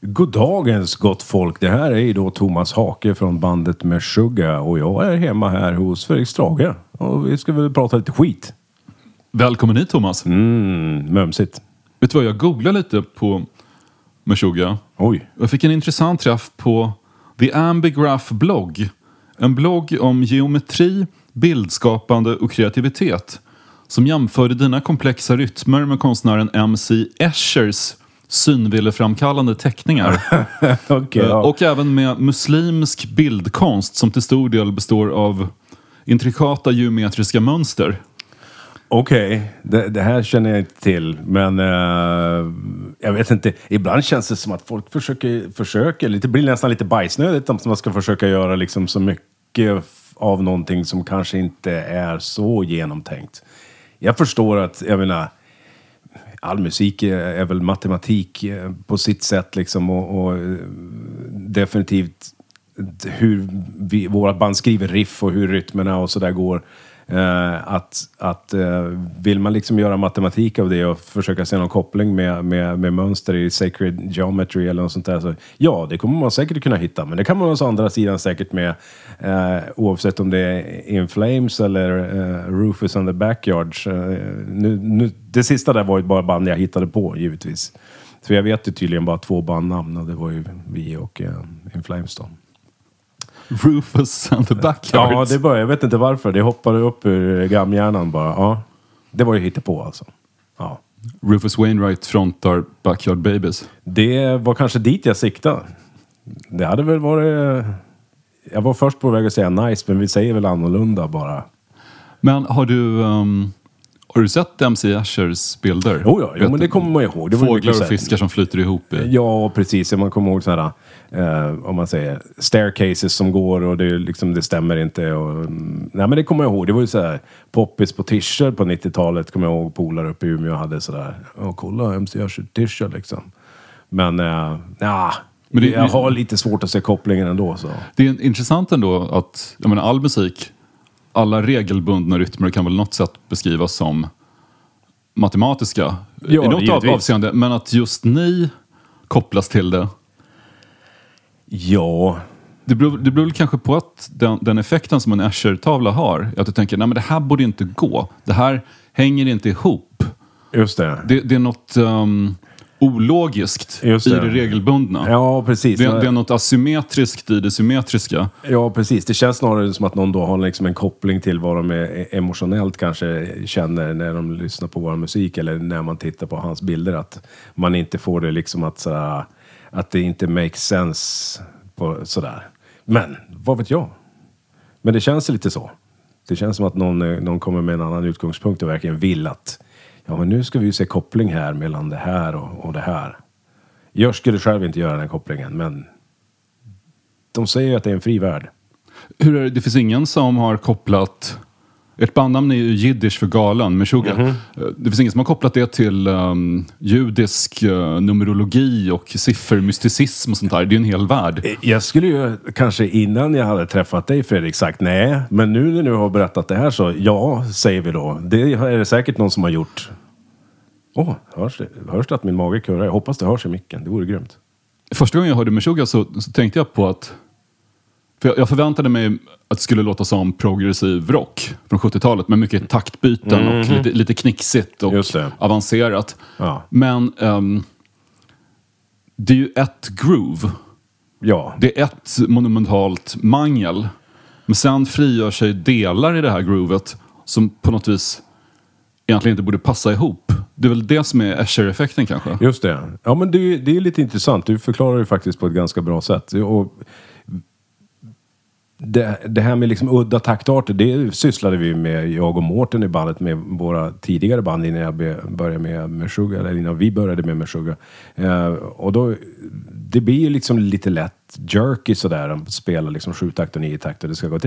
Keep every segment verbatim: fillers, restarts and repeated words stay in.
God dagens gott folk. Det här är ju då Thomas Hake från bandet Meshuggah. Och jag är hemma här hos Fredrik Strage. Och vi ska väl prata lite skit. Välkommen hit, Thomas. Mm, mömsigt. Vet du vad, jag googlade lite på Meshuggah. Oj. Jag fick en intressant träff på The Ambigraph blogg. En blogg om geometri, bildskapande och kreativitet. Som jämförde dina komplexa rytmer med konstnären M C Eschers synvilleframkallande teckningar. Okay, ja. Och även med muslimsk bildkonst som till stor del består av intrikata geometriska mönster. Okej, okay. det, det här känner jag inte till. Men uh, jag vet inte. Ibland känns det som att folk försöker, försöker det blir nästan lite bajsnödigt om man ska försöka göra liksom så mycket av någonting som kanske inte är så genomtänkt. Jag förstår att, jag menar, all musik är, är väl matematik på sitt sätt liksom, och, och definitivt hur vi, våra band skriver riff och hur rytmerna och så där går. Uh, att att uh, vill man liksom göra matematik av det och försöka se någon koppling med, med, med mönster i sacred geometry eller något sånt där, så ja, det kommer man säkert kunna hitta, men det kan man å andra sidan säkert med uh, oavsett om det är In Flames eller uh, Rufus and the Backyards. Uh, nu, nu, det sista där var ju bara band jag hittade på, givetvis, så jag vet ju tydligen bara två bandnamn, och det var ju vi och uh, In Flames då. Rufus and the Backyards. Ja, det började, jag vet inte varför. Det hoppade upp ur gamhjärnan bara. Ja, det var ju hittepå alltså. Ja. Rufus Wainwright frontar Backyard Babies. Det var kanske dit jag siktade. Det hade väl varit... Jag var först på väg att säga nice, men vi säger väl annorlunda bara. Men har du... Um... Har du sett M C Eschers bilder? Jo, ja, jo, men det kommer man ihåg. Det var fåglar och fiskar som flyter ihop i. Ja, precis. Man kommer ihåg sådana eh, om man säger staircases som går och det, liksom, det stämmer inte. Och, nej, men det kommer jag ihåg. Det var ju så här poppis på t-shirt på nittiotalet. Kommer jag ihåg, polare uppe i Umeå hade sådär. Och kolla, M C Escher t-shirt liksom. Men, eh, ja, men det, jag har lite svårt att se kopplingen ändå. Så. Det är intressant ändå att, jag menar, all musik, alla regelbundna rytmer kan väl något sätt beskrivas som matematiska, ja, i något givetvis. Avseende, men att just ni kopplas till det. Ja. Det beror, det beror kanske på att den, den effekten som en Escher-tavla har, att du tänker, nej men det här borde inte gå. Det här hänger inte ihop. Just det. Det, det är något um, ologiskt det. i det regelbundna. Ja, precis. Det, det är något asymmetriskt i det symmetriska. Ja, precis. Det känns snarare som att någon då har liksom en koppling till vad de är emotionellt kanske känner när de lyssnar på vår musik eller när man tittar på hans bilder. Att man inte får det liksom att, sådär, att det inte makes sense på, sådär. Men, vad vet jag? Men det känns lite så. Det känns som att någon, någon kommer med en annan utgångspunkt och verkligen vill att ja, men nu ska vi ju se koppling här mellan det här och, och det här. Jag skulle själv inte göra den kopplingen, men de säger ju att det är en fri värld. Hur är det? Det finns ingen som har kopplat... Ert bandnamn är ju jiddisch för galen, Meshuggah. Mm-hmm. Det finns ingen som har kopplat det till um, judisk uh, numerologi och siffermysticism och sånt där. Det är ju en hel värld. Jag skulle ju kanske innan jag hade träffat dig, Fredrik, sagt nej. Men nu när du har berättat det här så ja, säger vi då. Det är det säkert någon som har gjort. Åh, oh, hörs det? Hörs det att min mage kurrar? Jag hoppas det hörs i micken. Det vore grymt. Första gången jag hörde Meshuggah så, så tänkte jag på att... För jag, jag förväntade mig att det skulle låta som progressiv rock från sjuttiotalet med mycket taktbyten mm-hmm. och lite, lite knixigt och avancerat. Ja. Men um, det är ju ett groove. Ja. Det är ett monumentalt mangel. Men sen frigör sig delar i det här groovet som på något vis egentligen inte borde passa ihop. Det är väl det som är Escher-effekten kanske. Just det. Ja, men det, det är lite intressant. Du förklarar det faktiskt på ett ganska bra sätt. Och Det, det här med liksom udda taktarter, det sysslade vi med, jag och Mårten i bandet, med våra tidigare band innan jag be, började med Meshuggah, eller innan vi började med Meshuggah. Eh, och då, det blir ju liksom lite lätt jerky sådär, de spelar liksom sju takt och nio takt och det ska gå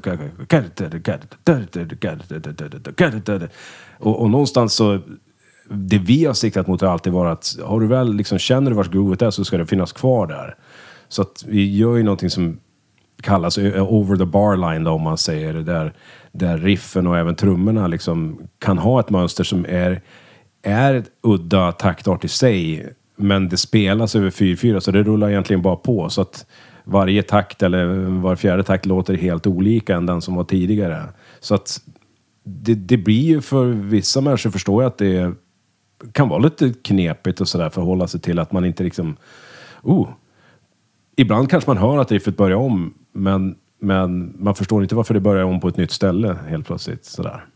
och, och någonstans så det vi har siktat mot har alltid varit att har du väl liksom, känner du vars groovet är så ska det finnas kvar där. Så att vi gör ju någonting som kallas over the bar line då, om man säger det, där, där riffen och även trummorna liksom kan ha ett mönster som är, är ett udda taktart i sig, men det spelas över fyra fyra, så det rullar egentligen bara på. Så att varje takt eller var fjärde takt låter helt olika än den som var tidigare. Så att det, det blir ju för vissa människor, förstår jag att det kan vara lite knepigt och sådär, förhålla sig till att man inte liksom... Oh, ibland kanske man hör att riffet börjar om, men, men man förstår inte varför det börjar om på ett nytt ställe helt plötsligt. Sådär.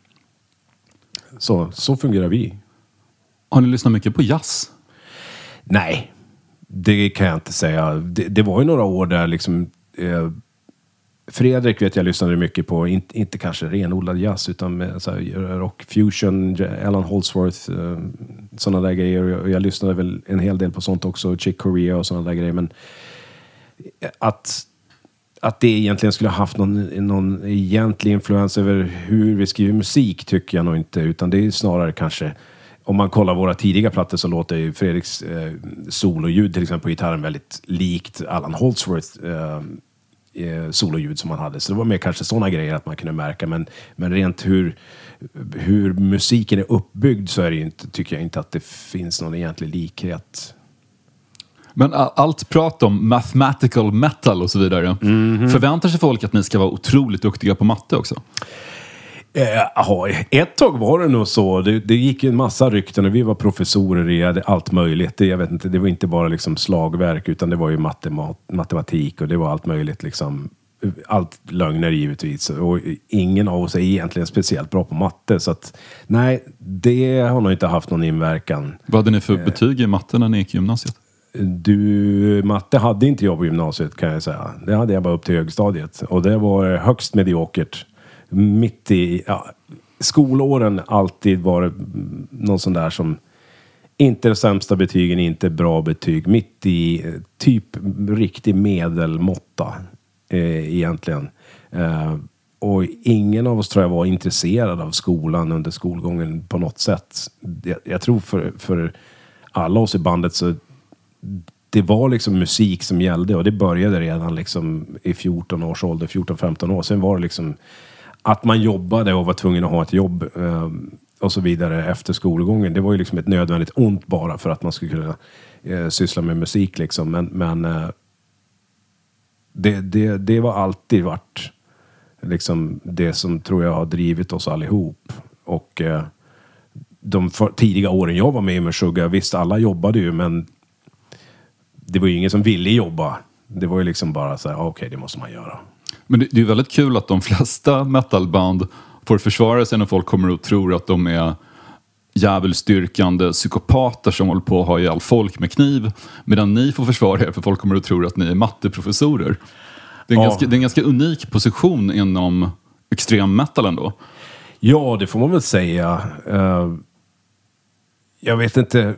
Så, så fungerar vi. Har ni lyssnat mycket på jazz? Nej, det kan jag inte säga. Det, det var ju några år där liksom... Eh, Fredrik vet jag lyssnade mycket på, inte, inte kanske renodlad jazz, utan med så här, rock, fusion, Alan Holdsworth, eh, sådana där grejer. Jag, jag lyssnade väl en hel del på sånt också, Chick Corea och sådana där grejer. Men att, att det egentligen skulle ha haft någon, någon egentlig influens över hur vi skriver musik tycker jag nog inte. Utan det är snarare kanske, om man kollar våra tidiga plattor så låter ju Fredriks eh, sololjud till exempel på gitarren väldigt likt Alan Holdsworth eh, sololjud som man hade. Så det var mer kanske sådana grejer att man kunde märka. Men, men rent hur, hur musiken är uppbyggd så är det ju inte, tycker jag inte att det finns någon egentlig likhet. Men allt prat om mathematical metal och så vidare. Mm-hmm. Förväntar sig folk att ni ska vara otroligt duktiga på matte också? Jaha, eh, ett tag var det nog så. Det, det gick en massa rykten och vi var professorer i allt möjligt. Det, jag vet inte, det var inte bara liksom slagverk, utan det var ju matemat, matematik och det var allt möjligt. Liksom, allt lögner givetvis. Och ingen av oss är egentligen speciellt bra på matte. Så att, nej, det har nog inte haft någon inverkan. Vad hade ni för eh, betyg i matte när ni gick i gymnasiet? Du, matte hade inte jag på gymnasiet kan jag säga. Det hade jag bara upp till högstadiet. Och det var högst mediokert. Mitt i ja, skolåren alltid var någon sån där som inte det sämsta betygen, inte bra betyg. Mitt i typ riktig medelmåtta eh, egentligen. Eh, och ingen av oss tror jag var intresserad av skolan under skolgången på något sätt. Jag, jag tror för, för alla oss i bandet så det var liksom musik som gällde, och det började redan liksom i fjorton års ålder, fjorton femton år. Sen var det liksom att man jobbade och var tvungen att ha ett jobb eh, och så vidare efter skolgången. Det var ju liksom ett nödvändigt ont bara för att man skulle kunna eh, syssla med musik liksom. Men, men eh, det, det, det var alltid varit liksom det som tror jag har drivit oss allihop. Och eh, de för, tidiga åren jag var med i Meshuggah, visst alla jobbade ju, men det var ju ingen som ville jobba. Det var ju liksom bara så här, okej, okay, det måste man göra. Men det, det är väldigt kul att de flesta metalband får försvara sig när folk kommer och tror att de är djävulsdyrkande psykopater som håller på att ha ihjäl folk med kniv, medan ni får försvara er för folk kommer att tro att ni är matteprofessorer. Det är en, ja. ganska, det är en ganska unik position inom extrem metal ändå. Ja, det får man väl säga. Uh, jag vet inte...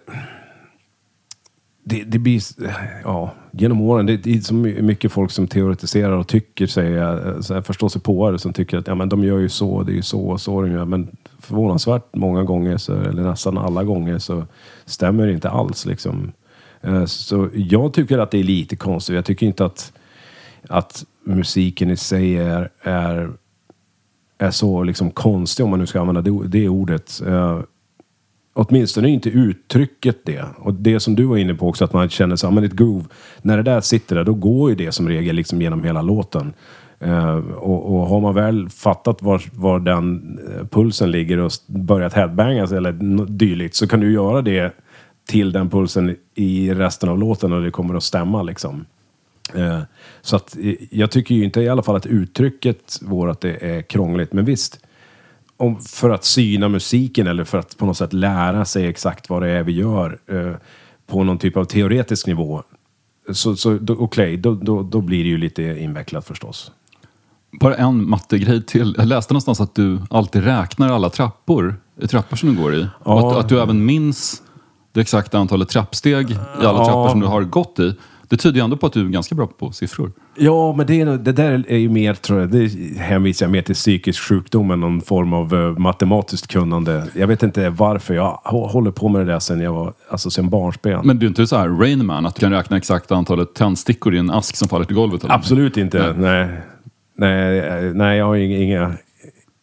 Det, det blir, ja, genom åren, det, det är så mycket folk som teoretiserar och tycker sig, så här, förstår sig på det, som tycker att ja, men de gör ju så, det är ju så och så de gör. Men förvånansvärt många gånger, så, eller nästan alla gånger, så stämmer det inte alls. Liksom. Så jag tycker att det är lite konstigt. Jag tycker inte att, att musiken i sig är, är, är så liksom konstig, om man nu ska använda det, det ordet. Åtminstone inte uttrycket det. Och det som du var inne på också, att man känner sig, ja, men ett groove, när det där sitter där, då går ju det som regel liksom genom hela låten. Uh, och, och har man väl fattat var, var den pulsen ligger och börjat headbangas eller dylikt, så kan du göra det till den pulsen i resten av låten och det kommer att stämma liksom. Uh, så att jag tycker ju inte i alla fall att uttrycket vår att det är krångligt, men visst, om för att syna musiken eller för att på något sätt lära sig exakt vad det är vi gör eh, på någon typ av teoretisk nivå, så, så okej, okay, då, då, då blir det ju lite invecklat förstås. Bara en mattegrej till. Jag läste någonstans att du alltid räknar alla trappor i trappor som du går i. Ja. Och att, att du även minns det exakta antalet trappsteg i alla ja. trappor som du har gått i. Det tyder ju ändå på att du är ganska bra på siffror. Ja, men det, det där är ju mer, tror jag, det hänvisar jag mer till psykisk sjukdom än någon form av uh, matematiskt kunnande. Jag vet inte varför jag håller på med det där sen jag var, alltså sen barnsben. Men du är inte så här Rain Man, att du kan räkna exakt antalet tändstickor i en ask som faller till golvet? Eller? Absolut inte, nej. Nej, nej, nej, jag har inga,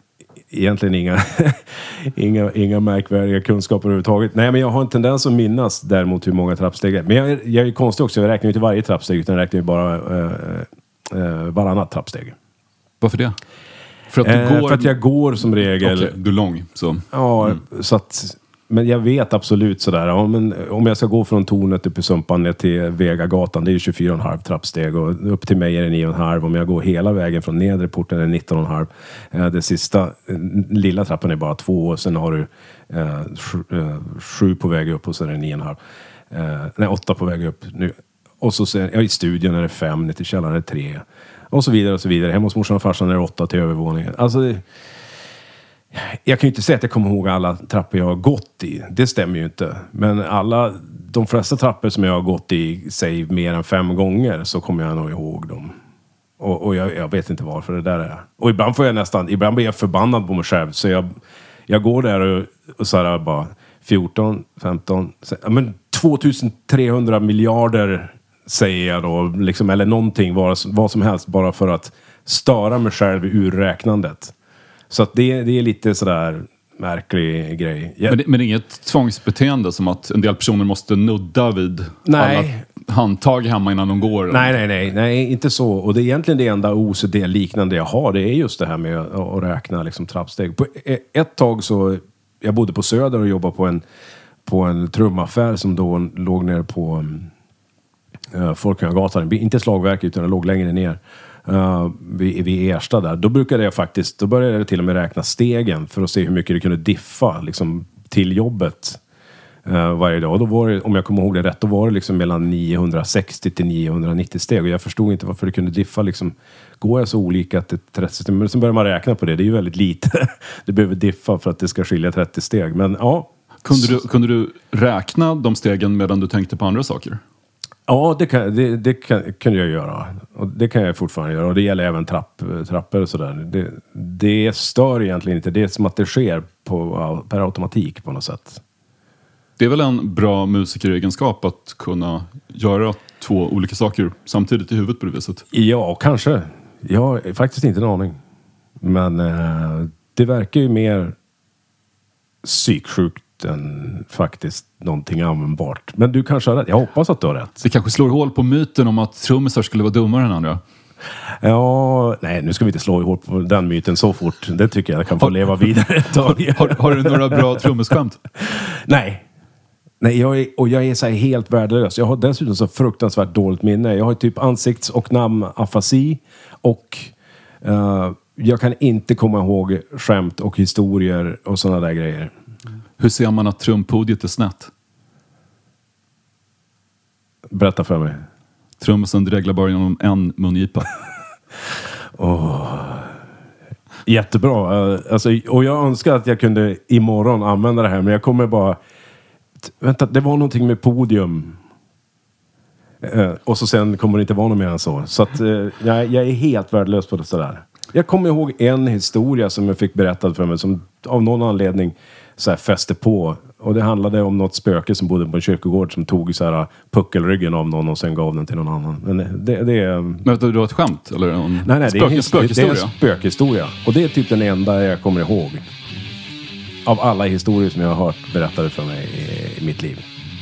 egentligen inga, inga, inga märkvärdiga kunskaper överhuvudtaget. Nej, men jag har en tendens att minnas däremot hur många trappsteg är. Men jag, jag är konstig också, jag räknar ju inte varje trappsteg utan jag räknar ju bara eh, eh, varannat trappsteg. Varför det? För att, du eh, går... för att jag går som regel... Okej, du är lång. Så. Ja, mm. så att... Men jag vet absolut sådär, ja, men om jag ska gå från tornet upp i Sumpan ner till Vegagatan, det är ju tjugofyra komma fem trappsteg och upp till mig är det nio komma fem. Om jag går hela vägen från nedre porten är det nitton komma fem. Det sista, lilla trappan är bara två och sen har du eh, sju, eh, sju på väg upp och sen är det nio komma fem. Eh, nej, åtta på väg upp nu. Och så sen, ja, i studion är det fem, ner till källaren är det tre. Och så vidare och så vidare. Hemma hos morsan och farsan är det åtta till övervåningen. Alltså det, jag kan ju inte säga att jag kommer ihåg alla trappor jag har gått i. Det stämmer ju inte. Men alla, de flesta trappor som jag har gått i, säg mer än fem gånger, så kommer jag nog ihåg dem. Och, och jag, jag vet inte varför det där är. Och ibland får jag nästan, ibland blir jag förbannad på mig själv. Så jag, jag går där och, och så här bara fjorton, femton, men tvåtusentrehundra miljarder säger jag då. Liksom, eller någonting, vad, vad som helst, bara för att störa mig själv ur räknandet. Så att det, det är lite sådär märklig grej. Jag... Men, det, men det är inget tvångsbeteende som att en del personer måste nudda vid nej. alla handtag hemma innan de går? Nej, nej, nej, nej, inte så. Och det är egentligen det enda O C D-liknande jag har. Det är just det här med att, att räkna liksom, trappsteg. På ett tag så, jag bodde på Söder och jobbade på en, på en trumaffär som då låg ner på uh, Folkungagatan. Inte slagverk utan det låg längre ner. Uh, vid, vid Ersta där. Då brukade jag faktiskt, då började jag till och med räkna stegen för att se hur mycket det kunde diffa liksom, till jobbet uh, varje dag. Och då var det, om jag kommer ihåg det rätt, då var det liksom mellan niohundrasextio till niohundranittio steg. Och jag förstod inte varför det kunde diffa liksom, går jag så olika till trettio steg. Men sen börjar man räkna på det, det är ju väldigt lite. Det behöver diffa för att det ska skilja trettio steg. Men ja. Kunde du, kunde du räkna de stegen medan du tänkte på andra saker? Ja, det kan, det, det kan, kan jag göra. Och det kan jag fortfarande göra. Och det gäller även trapp, trappor och sådär. Det, det stör egentligen inte. Det är som att det sker på, per automatik på något sätt. Det är väl en bra musikeregenskap att kunna göra två olika saker samtidigt i huvudet på det viset? Ja, kanske. Jag har faktiskt inte en aning. Men eh, det verkar ju mer psyksjukt än faktiskt någonting användbart. Men du kanske har rätt. Jag hoppas att du har rätt. Det kanske slår hål på myten om att trummisar skulle vara dummare än andra. Ja, nej, nu ska vi inte slå ihop på den myten så fort. Det tycker jag kan få har, leva vidare ett tag. Har, har du några bra trummiskämt? Nej. Nej, jag är, och jag är så här helt värdelös. Jag har dessutom så fruktansvärt dåligt minne. Jag har typ ansikts- och namnafasi. Och uh, jag kan inte komma ihåg skämt och historier och sådana där grejer. Hur ser man att trumpodiet är snett? Berätta för mig. Trummisen dreglar bara genom en mungipa. oh. Jättebra. Alltså, och jag önskar att jag kunde imorgon använda det här. Men jag kommer bara... Vänta, det var någonting med podium. Eh, och så sen kommer det inte vara något mer än så. Så att eh, jag, jag är helt värdelös på det sådär. Jag kommer ihåg en historia som jag fick berättad för mig. Som av någon anledning så här fäste på. Och det handlade om något spöke som bodde på en kyrkogård. Som tog så här puckelryggen av någon och sen gav den till någon annan. Men det, det är... Men du har ett skämt? Eller en nej, nej, spök, det är en spökhistoria? Det är en spökhistoria. Och det är typ den enda jag kommer ihåg. Av alla historier som jag har hört berättade för mig i, i mitt liv.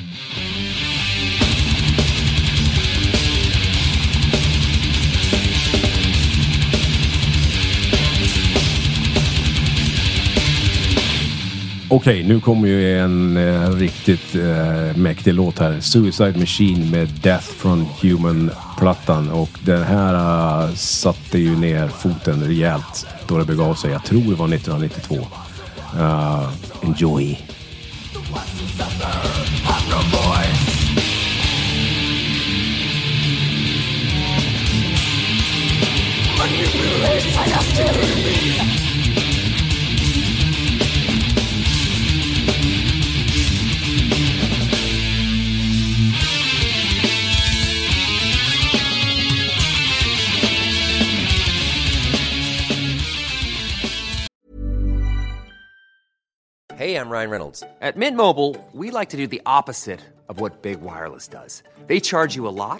Okej, nu kommer ju en eh, riktigt eh, mäktig låt här. Suicide Machine med Death from Human-plattan. Och den här uh, satte ju ner foten rejält då det begav sig. Jag tror det var nittonhundranittiotvå. Uh, enjoy. Hey, I'm Ryan Reynolds. At Mint Mobile, we like to do the opposite of what Big Wireless does. They charge you a lot,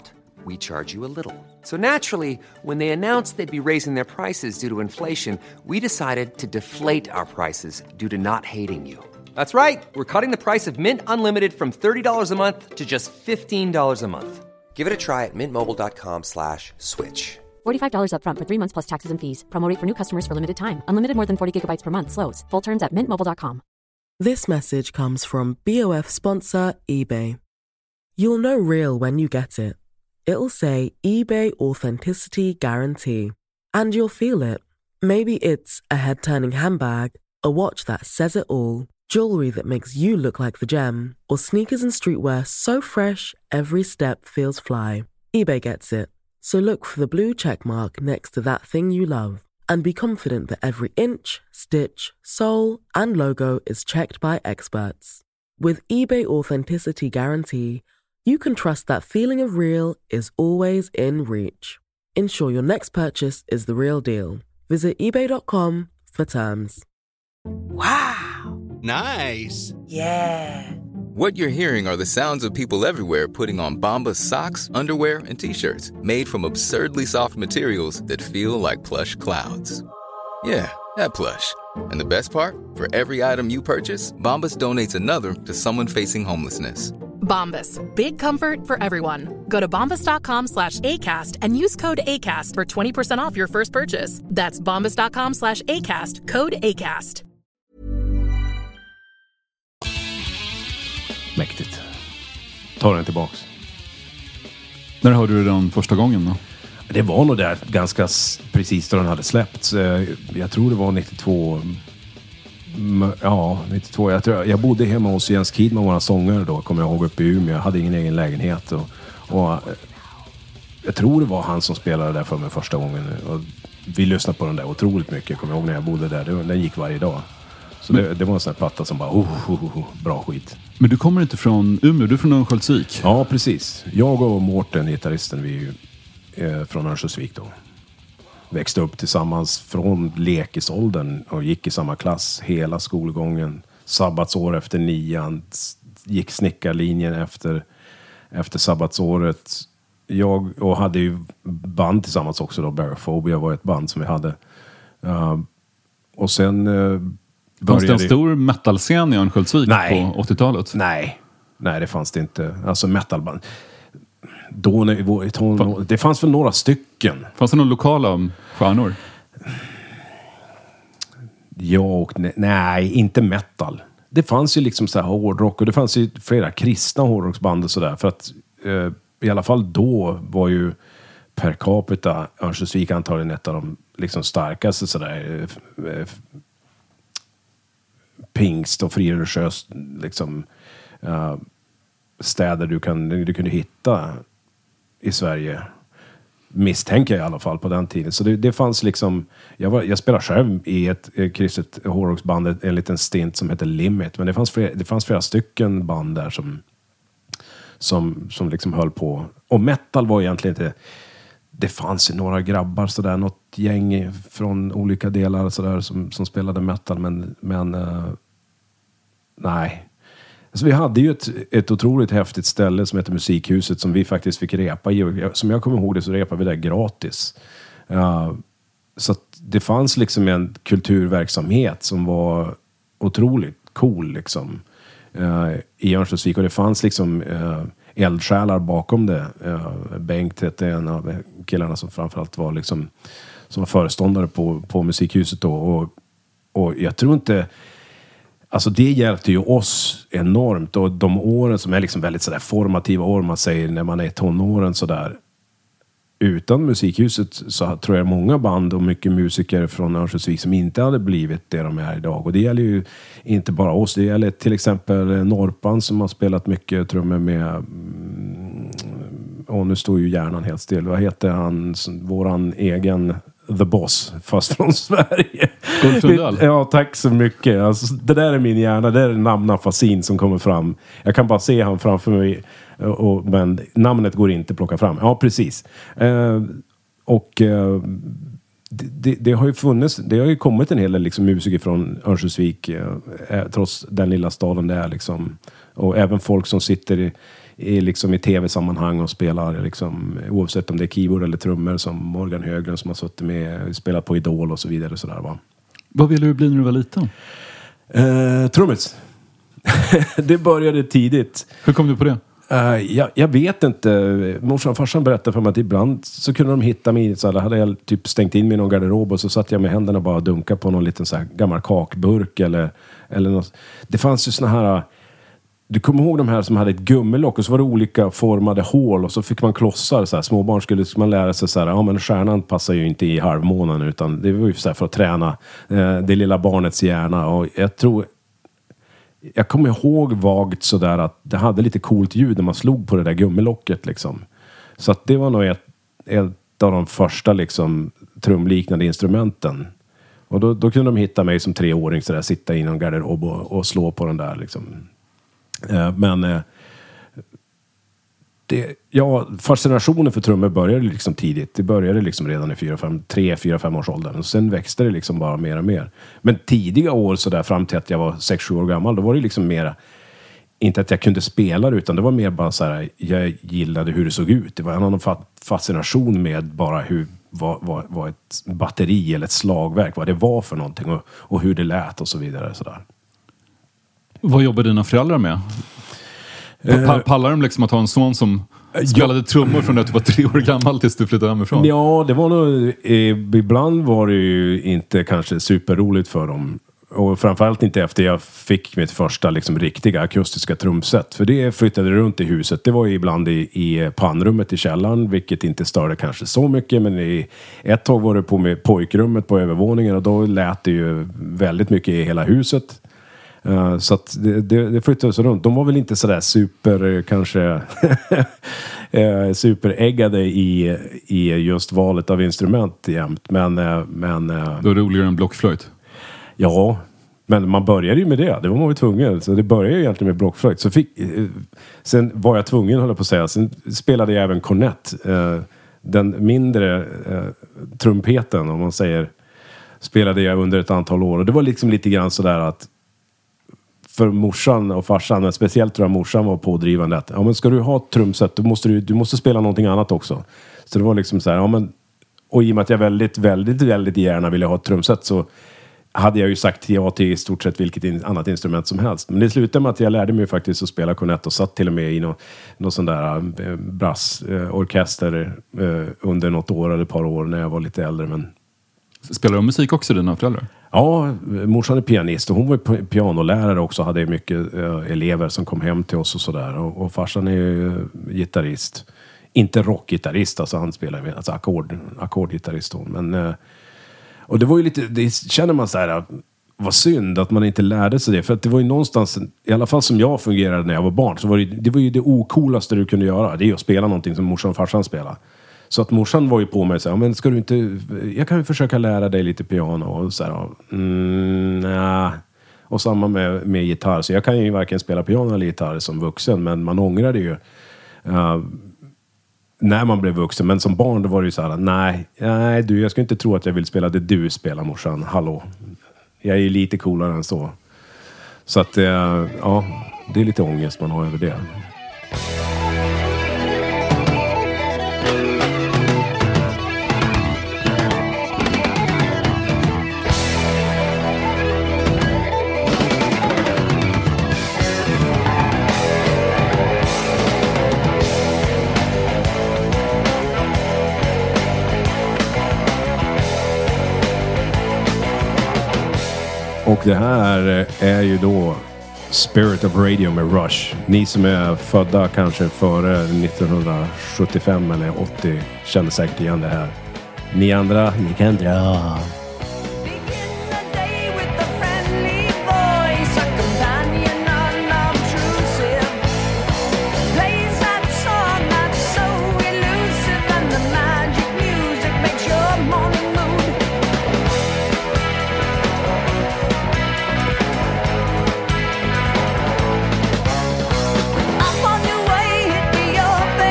we charge you a little. So naturally, when they announced they'd be raising their prices due to inflation, we decided to deflate our prices due to not hating you. That's right. We're cutting the price of Mint Unlimited from thirty dollars a month to just fifteen dollars a month. Give it a try at mintmobile.com slash switch. forty-five dollars up front for three months plus taxes and fees. Promo rate for new customers for limited time. Unlimited more than forty gigabytes per month. Slows full terms at mint mobile dot com. This message comes from B O F sponsor eBay. You'll know real when you get it. It'll say eBay Authenticity Guarantee. And you'll feel it. Maybe it's a head-turning handbag, a watch that says it all, jewelry that makes you look like the gem, or sneakers and streetwear so fresh every step feels fly. eBay gets it. So look for the blue check mark next to that thing you love. And be confident that every inch, stitch, sole, and logo is checked by experts. With eBay Authenticity Guarantee, you can trust that feeling of real is always in reach. Ensure your next purchase is the real deal. Visit ebay dot com for terms. Wow. Nice. Yeah. What you're hearing are the sounds of people everywhere putting on Bombas socks, underwear, and T-shirts made from absurdly soft materials that feel like plush clouds. Yeah, that plush. And the best part? For every item you purchase, Bombas donates another to someone facing homelessness. Bombas. Big comfort for everyone. Go to bombas.com slash ACAST and use code ACAST for twenty percent off your first purchase. That's bombas.com slash ACAST. Code ACAST. Mäktigt. Ta den tillbaks. När hörde du den första gången då? Det var nog där ganska s- precis då den hade släppts. Eh, Jag tror det var nittiotvå. M- Ja, nittiotvå. Jag, tror, jag bodde hemma hos Jens Kidman, våra sångare då, kommer jag ihåg, uppe i Umeå. Jag hade ingen egen lägenhet. Och, och eh, jag tror det var han som spelade där för mig första gången. Och vi lyssnade på den där otroligt mycket. Kommer jag ihåg när jag bodde där. Det- Den gick varje dag. Så det, det var en sån här platta som bara, oh, oh, oh, bra skit. Men du kommer inte från Umeå, du är från Örnsköldsvik. Ja, precis. Jag och Mårten, gitarristen, vi är ju eh, från Örnsköldsvik då. Växte upp tillsammans från lekisåldern och gick i samma klass hela skolgången. Sabbatsår efter nian, s- gick snickarlinjen efter, efter sabbatsåret. Jag och hade ju band tillsammans också då, Barophobia var ett band som vi hade. Uh, och sen uh, Fanns det en började... stor metalscen i Örnsköldsvik Nej. på åttiotalet? Nej, nej det fanns det inte. Alltså metalband. Då när vi var i tonår, det fanns väl några stycken. Fanns det några lokala stjärnor? Ja och ne- nej, inte metal. Det fanns ju liksom så här hårdrock och det fanns ju flera kristna hårdrocksband och sådär. För att eh, i alla fall då var ju per capita Örnsköldsvik antagligen ett av de liksom starkaste sådär eh, eh, pingst och frireligiöst liksom eh, städer du, kan, du kunde hitta i Sverige, misstänker jag i alla fall på den tiden. Så det, det fanns liksom, jag, var, jag spelade själv i ett, ett kristet hårdrocksband, en liten stint som heter Limit, men det fanns flera, det fanns flera stycken band där som som, som liksom höll på. Och metal var egentligen inte, det fanns ju några grabbar sådär, något gäng från olika delar sådär som, som spelade metal, men, men uh, nej. Alltså vi hade ju ett, ett otroligt häftigt ställe som heter Musikhuset som vi faktiskt fick repa i. Som jag kommer ihåg det så repade vi där gratis. Uh, så att det fanns liksom en kulturverksamhet som var otroligt cool liksom. Uh, i Örnsköldsvik. Och det fanns liksom uh, eldsjälar bakom det. Uh, Bengt hette en av killarna som framförallt var liksom som var föreståndare på, på Musikhuset då. Och, och jag tror inte... Alltså det hjälpte ju oss enormt. Och de åren som är liksom väldigt sådär formativa år, man säger när man är tonåren sådär. Utan Musikhuset så tror jag många band och mycket musiker från Örnsköldsvik som inte hade blivit det de är idag. Och det gäller ju inte bara oss. Det gäller till exempel Norpan som har spelat mycket trummor med... Och nu står ju hjärnan helt still. Vad heter han? Våran egen... The Boss, fast från Sverige. Ulf Lundell. Ja, tack så mycket. Alltså, det där är min hjärna. Det är namnafasin som kommer fram. Jag kan bara se han framför mig. Och, och, men namnet går inte att plocka fram. Ja, precis. Eh, och eh, det, det, det har ju funnits, det har ju kommit en hel del liksom, musiker från Örnsköldsvik. Eh, trots den lilla staden det är liksom. Och även folk som sitter i, i, liksom i tv-sammanhang och spelar liksom, oavsett om det är keyboard eller trummor, som Morgan Höglund som har suttit med, spelat på Idol och så vidare. Så där, va? Vad ville du bli när du var liten? Uh, trummis. Det började tidigt. Hur kom du på det? Uh, jag, jag vet inte. Morsan och farsan berättade för mig att ibland så kunde de hitta mig. Så där hade jag typ stängt in mig i någon garderob och så satt jag med händerna och bara dunka på någon liten så här gammal kakburk eller, eller något. Det fanns ju såna här... Du kommer ihåg de här som hade ett gummilock och så var det olika formade hål och så fick man klossar. Så här. Småbarn skulle man lära sig så här, ja men stjärnan passar ju inte i halvmånen, utan det var ju så här för att träna eh, det lilla barnets hjärna. Och jag tror... Jag kommer ihåg vagt sådär att det hade lite coolt ljud när man slog på det där gummilocket liksom. Så att det var nog ett, ett av de första liksom trumliknande instrumenten. Och då, då kunde de hitta mig som treåring sådär, sitta i någon garderob och, och slå på den där liksom. Eh, men eh, det, ja, fascinationen för trummor började liksom tidigt. Det började liksom redan i fyra, fem, tre, fyra, fem års åldern. Och sen växte det liksom bara mer och mer. Men tidiga år så där fram till att jag var sex sju år gammal, då var det liksom mer, inte att jag kunde spela det, utan det var mer bara så här, jag gillade hur det såg ut. Det var en annan fascination med bara hur, vad, vad, vad ett batteri eller ett slagverk, vad det var för någonting och, och hur det lät och så vidare. Så där. Vad jobbar dina föräldrar med? Pallar de liksom att ha en son som spelade trummor från att du var tre år gammal tills du flyttade hemifrån? Ja, det var nog... Eh, ibland var det ju inte kanske superroligt för dem. Och framförallt inte efter jag fick mitt första liksom, riktiga akustiska trumset. För det flyttade runt i huset. Det var ju ibland i, i pannrummet i källaren, vilket inte störde kanske så mycket. Men i ett tag var det på med pojkrummet på övervåningen och då lät det ju väldigt mycket i hela huset. Uh, så att det, det, det flyttades runt. De var väl inte sådär super kanske uh, superäggade i, i just valet av instrument jämt. Men, uh, men uh, då är det roligare än blockflöjt. Ja, men man började ju med det. Det var man ju tvungen. Så det började ju egentligen med blockflöjt. Så fick, uh, sen var jag tvungen, höll jag på att säga. Sen spelade jag även kornett. Uh, den mindre uh, trumpeten, om man säger, spelade jag under ett antal år. Och det var liksom lite grann sådär att för morsan och farsan, men speciellt tror jag morsan var pådrivande att, ja men ska du ha ett trumset, då måste du, du måste spela någonting annat också. Så det var liksom så här, ja men, och i och med att jag väldigt, väldigt, väldigt gärna ville ha ett trumset så hade jag ju sagt ja till i stort sett vilket in, annat instrument som helst. Men det slutade med att jag lärde mig faktiskt att spela kornett och satt till och med i någon, någon sån där äh, brassorkester äh, under något år eller ett par år när jag var lite äldre. Men... Spelar de musik också, dina föräldrar? Ja, morsan är pianist och hon var pianolärare också, hade mycket äh, elever som kom hem till oss och sådär. Och, och farsan är ju äh, gitarrist. Inte rockgitarrist, alltså han spelar med, alltså ackord, ackordgitarrist hon. Men, äh, och det var ju lite, det känner man så här, vad synd att man inte lärde sig det. För att det var ju någonstans, i alla fall som jag fungerade när jag var barn, så var det, det var ju det ocoolaste du kunde göra. Det är att spela någonting som morsan och farsan spelar. Så att morsan var ju på mig och sa, men ska du inte, jag kan ju försöka lära dig lite piano och så här, mm, nah. Och samma med, med gitarr, så jag kan ju varken spela piano eller gitarr som vuxen, men man ångrade ju uh, när man blev vuxen, men som barn då var det ju så här, nej, nej du, jag ska inte tro att jag vill spela det du spelar, morsan, hallå, jag är ju lite coolare än så. Så att, uh, ja, det är lite ångest man har över det. Och det här är ju då Spirit of Radio med Rush. Ni som är födda kanske före nittonhundrasjuttiofem eller åttio känner säkert igen det här. Ni andra, ni kan dra.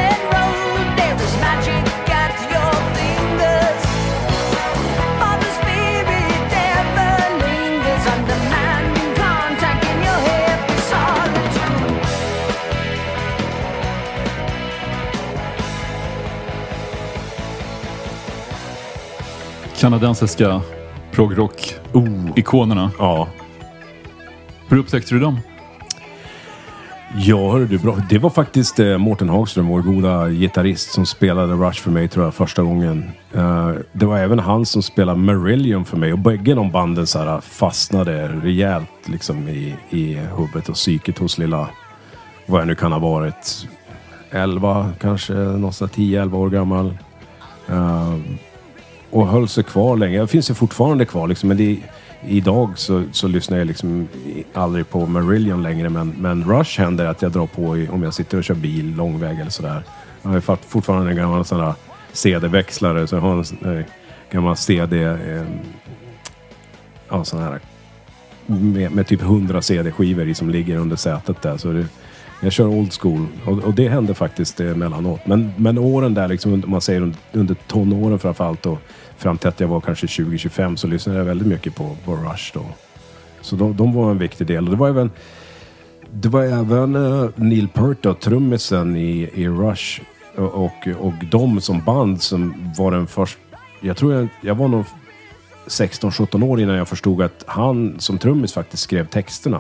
Magic at your fingers. kanadensiska progrock-ikonerna. Ja. Hur upptäckte du dem? Ja, hörru du, bra. Det var faktiskt eh, Mårten Hagström, vår goda gitarrist, som spelade Rush för mig, tror jag, första gången. Uh, det var även han som spelade Marillion för mig. Och bägge de banden så här fastnade rejält liksom i, i huvudet och psyket hos lilla, vad jag nu kan ha varit, elva, kanske någonstans tio elva år gammal. Uh, och höll sig kvar länge. Jag finns ju fortfarande kvar liksom, men det, idag så, så lyssnar jag liksom aldrig på Marillion längre, men, men Rush händer att jag drar på i, om jag sitter och kör bil långväg eller sådär. Jag har fatt, fortfarande en gammal sån där C D-växlare, så jag har en äh, gammal C D äh, ja, sån här med, med typ hundra C D-skivor i som ligger under sätet där, så det, jag kör old school och, och det händer faktiskt emellanåt. Men, men åren där liksom, om man säger under, under tonåren framförallt och fram till att jag var kanske tjugo tjugofem, så lyssnade jag väldigt mycket på, på Rush då. Så de, de var en viktig del. Och det var även det var även uh, Neil Peart, trummisen i, i Rush och, och, och de som band som var den först. Jag tror jag, jag var nog sexton sjutton år innan jag förstod att han som trummis faktiskt skrev texterna.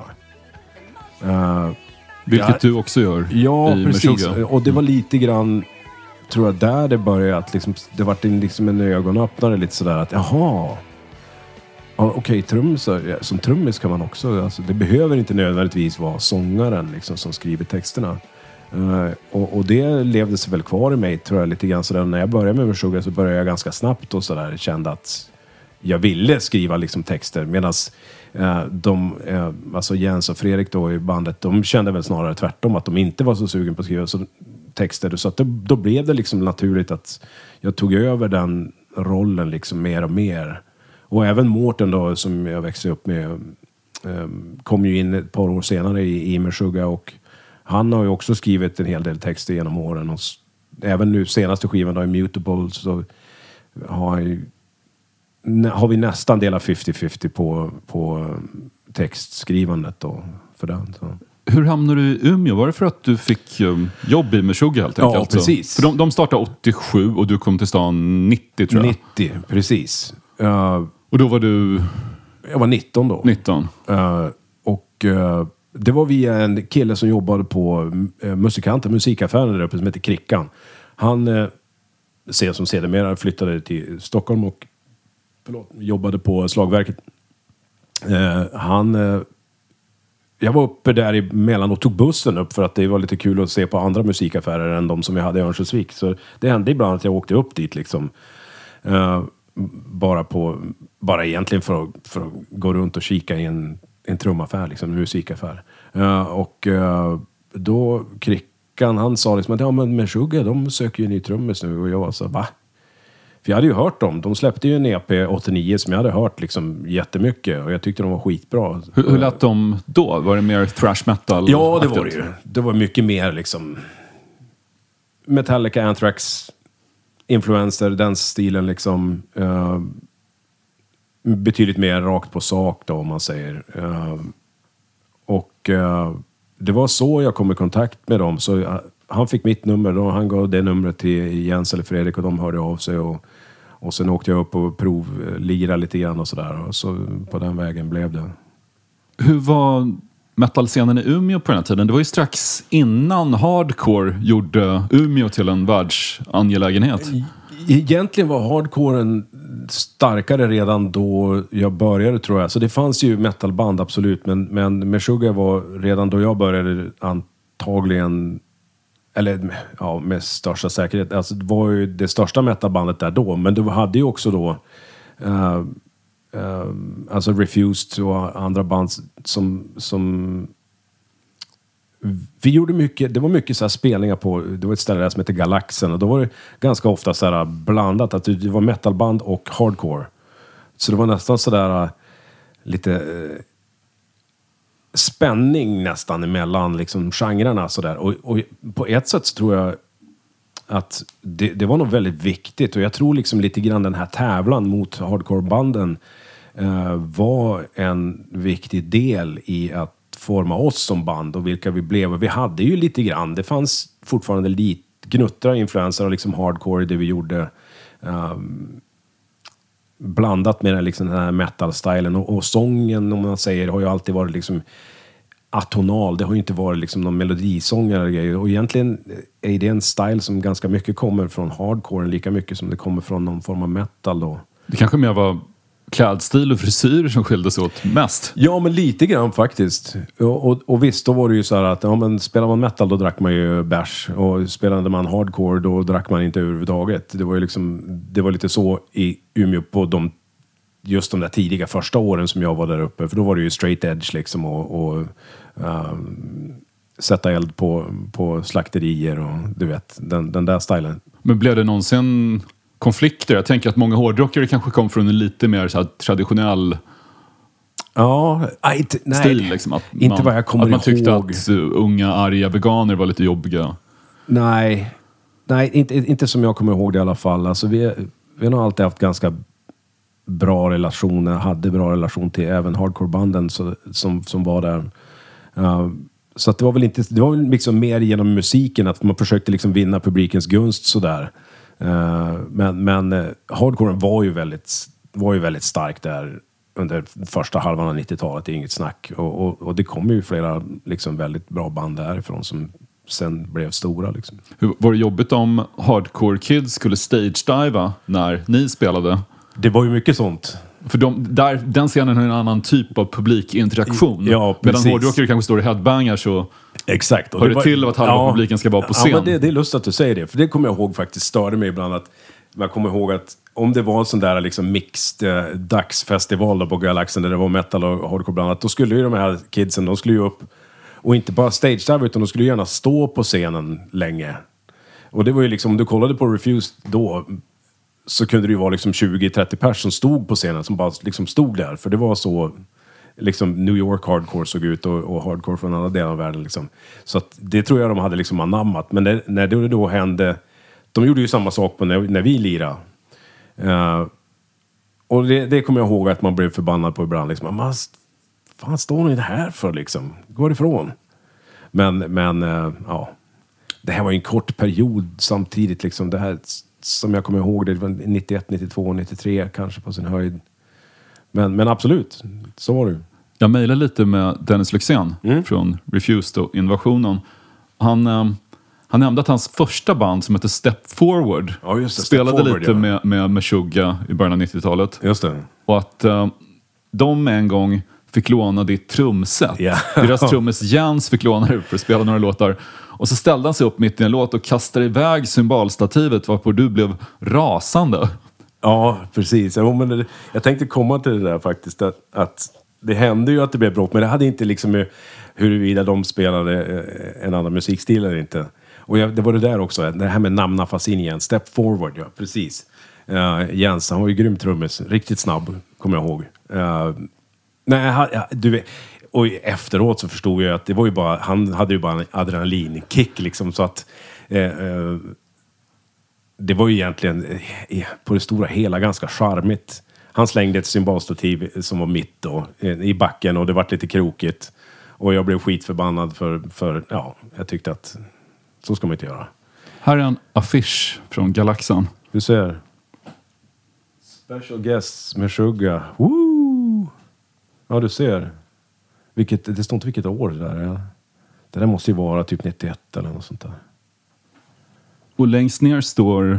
Uh, Vilket ja, du också gör. Ja, i precis. Meshuggah. Och det var lite grann, tror jag, där det började att liksom, det var liksom en ögonöppnare lite sådär att jaha, ja, okej, okay, trummis, som trummis kan man också, alltså, det behöver inte nödvändigtvis vara sångaren liksom, som skriver texterna. Uh, och, och det levde sig väl kvar i mig, tror jag, lite grann sådär. När jag började med Meshuggah så började jag ganska snabbt och sådär, kände att jag ville skriva liksom texter, medan uh, de, uh, alltså Jens och Fredrik då i bandet, de kände väl snarare tvärtom, att de inte var så sugen på att skriva så texter, så att det, då blev det liksom naturligt att jag tog över den rollen liksom mer och mer. Och även Mårten då, som jag växte upp med, uh, kom ju in ett par år senare i, i Meshuggah, och han har ju också skrivit en hel del texter genom åren. Och s- även nu senaste skivan då, Immutable, så har, jag, nä- har vi nästan delat femtio femtio på, på textskrivandet då, för den. Så. Hur hamnade du i Umeå? Var det för att du fick um, jobb i Meshuggah helt enkelt? Ja, precis. För de, de startade åttiosju och du kom till stan nittio, tror jag. nittio, precis. Uh, och då var du? Jag var nitton då. nitton. Uh, och uh, det var via en kille som jobbade på uh, musikanten, musikaffären där uppe, som heter Krickan. Han, uh, ser som sedermera, flyttade till Stockholm och förlåt, jobbade på Slagverket. Uh, han... Uh, jag var uppe där emellan och tog bussen upp för att det var lite kul att se på andra musikaffärer än de som vi hade i Örnsköldsvik. Så det hände ibland att jag åkte upp dit liksom. Uh, bara på, bara egentligen för att, för att gå runt och kika i en, en trumaffär, liksom, en musikaffär. Uh, och uh, då Krickan, han sa liksom att ja, men Meshuggah, de söker ju en ny trummis nu. Och jag var så, va? För jag hade ju hört dem. De släppte ju en E P åttionio som jag hade hört liksom jättemycket. Och jag tyckte de var skitbra. Hur, hur lät de då? Var det mer thrash metal? Ja, det var det ju. Det var mycket mer liksom Metallica, Anthrax, influencer, den stilen liksom. Uh, betydligt mer rakt på sak då, om man säger. Uh, och uh, det var så jag kom i kontakt med dem. Så uh, han fick mitt nummer då. Han gav det numret till Jens eller Fredrik och de hörde av sig. Och, och sen åkte jag upp och provlirade lite grann och sådär. Och så på den vägen blev det. Hur var metalscenen i Umeå på den här tiden? Det var ju strax innan hardcore gjorde Umeå till en världsangelägenhet. Egentligen var hardcoren starkare redan då jag började, tror jag. Så det fanns ju metalband, absolut. Men, men Meshuggah var redan då jag började antagligen, eller ja, med största säkerhet. Alltså det var ju det största metalbandet där då. Men du hade ju också då uh, uh, alltså Refused och andra band som, som vi gjorde mycket, det var mycket så här spelningar på, det var ett ställe där som heter Galaxen, och då var det ganska ofta så här blandat, att det var metalband och hardcore. Så det var nästan så där lite eh, spänning nästan emellan liksom genrerna så där. Och, och på ett sätt så tror jag att det, det var nog väldigt viktigt, och jag tror liksom lite grann den här tävlan mot hardcorebanden eh, var en viktig del i att forma oss som band och vilka vi blev. Och vi hade ju lite grann, det fanns fortfarande lite gnuttra influenser och liksom hardcore i det vi gjorde. Um, blandat med den, liksom, den här metal-stylen. Och, och sången, om man säger, har ju alltid varit liksom atonal. Det har ju inte varit liksom någon melodisång eller grejer. Och egentligen är det en style som ganska mycket kommer från hardcore, lika mycket som det kommer från någon form av metal då. Det kanske mer var klädstil och frisyr som skildes åt mest. Ja, men lite grann faktiskt. Och, och, och visst, då var det ju så här att ja, men spelar man metal då drack man ju bärs. Och spelade man hardcore då drack man inte överhuvudtaget. Det var ju liksom, det var lite så i Umeå på de, just de där tidiga första åren som jag var där uppe. För då var det ju straight edge liksom och, och um, sätta eld på, på slakterier och du vet, den, den där stilen. Men blev det någonsin konflikter? Jag tänker att många hårdrockare kanske kom från en lite mer så här traditionell ja, nej, nej, stil. Liksom, att inte man, vad jag kommer att man tyckte ihåg. att unga, arga veganer var lite jobbiga. Nej, nej inte, inte som jag kommer ihåg det i alla fall. Alltså, vi, vi har nog alltid haft ganska bra relationer, hade bra relation till även hardcorebanden så, som, som var där. Uh, så att det var väl inte, det var väl liksom mer genom musiken att man försökte liksom vinna publikens gunst sådär. Uh, men men uh, hardcoren var ju väldigt var ju väldigt stark där under första halvan av nittiotalet, det är inget snack. Och, och, och det kom ju flera liksom väldigt bra band därifrån som sen blev stora liksom. Hur, var det jobbigt om hardcore kids skulle stage-diva när ni spelade? Det var ju mycket sånt. För de, där, den scenen har en annan typ av publikinteraktion. Ja, medan hårdrockare kanske står i headbangar så exakt. Och hör det det var, till att halva ja, publiken ska vara på scen. Ja, men det, det är lustigt att du säger det. För det kommer jag ihåg faktiskt störde mig ibland att man kommer ihåg att om det var en sån där liksom mixed eh, dagsfestival då på Galaxen där det var metal och hardcore bland annat, då skulle ju de här kidsen, de skulle ju upp och inte bara stage dive utan de skulle ju gärna stå på scenen länge. Och det var ju liksom, om du kollade på Refused då så kunde det ju vara liksom tjugo trettio personer som stod på scenen som bara liksom stod där. För det var så liksom New York hardcore såg ut och, och hardcore från andra delar av världen liksom. Så att det tror jag de hade liksom anammat. Men det, när det då hände, de gjorde ju samma sak på när, när vi lirade. Uh, och det, det kommer jag ihåg att man blev förbannad på ibland liksom. Man, fan står ni det här för liksom? Gå ifrån. Men, men uh, ja. Det här var en kort period samtidigt liksom. Det här som jag kommer ihåg, det var nittioett, nittiotvå, nittiotre kanske på sin höjd. Men, men absolut, så var det. Jag mejlade lite med Dennis Lyxzén mm. från Refused och Invasionen. Han, eh, han nämnde att hans första band som heter Step Forward ja, just det, spelade Step Forward, lite ja. med, med Meshuggah i början av nittiotalet. Just det. Och att eh, de en gång fick låna ditt trumset. Yeah. Deras trummis Jens fick låna det för att spela några låtar. Och så ställde han sig upp mitt i en låt och kastade iväg symbolstativet varpå du blev rasande. Ja, precis. Ja, men det, jag tänkte komma till det där faktiskt. Att, att det hände ju att det blev bråk, men det hade inte liksom med huruvida de spelade en annan musikstil eller inte. Och jag, det var det där också, det här med namnafasin igen. Step Forward, ja, precis. Uh, Jens, han var ju grym trummis. Riktigt snabb, kommer jag ihåg. Uh, nej, han, du vet... Och efteråt så förstod jag att det var ju bara, han hade ju bara en adrenalinkick liksom, så att eh, eh, det var ju egentligen eh, på det stora hela ganska charmigt. Han slängde ett symbolstativ som var mitt då, eh, i backen och det var lite krokigt. Och jag blev skitförbannad för, för, ja, jag tyckte att så ska man inte göra. Här är en affisch från Galaxen. Du ser. Special guests med Meshuggah. Woo! Ja, du ser. Vilket, det står inte vilket år det där är. Det där måste ju vara typ nittioett eller något sånt där. Och längst ner står...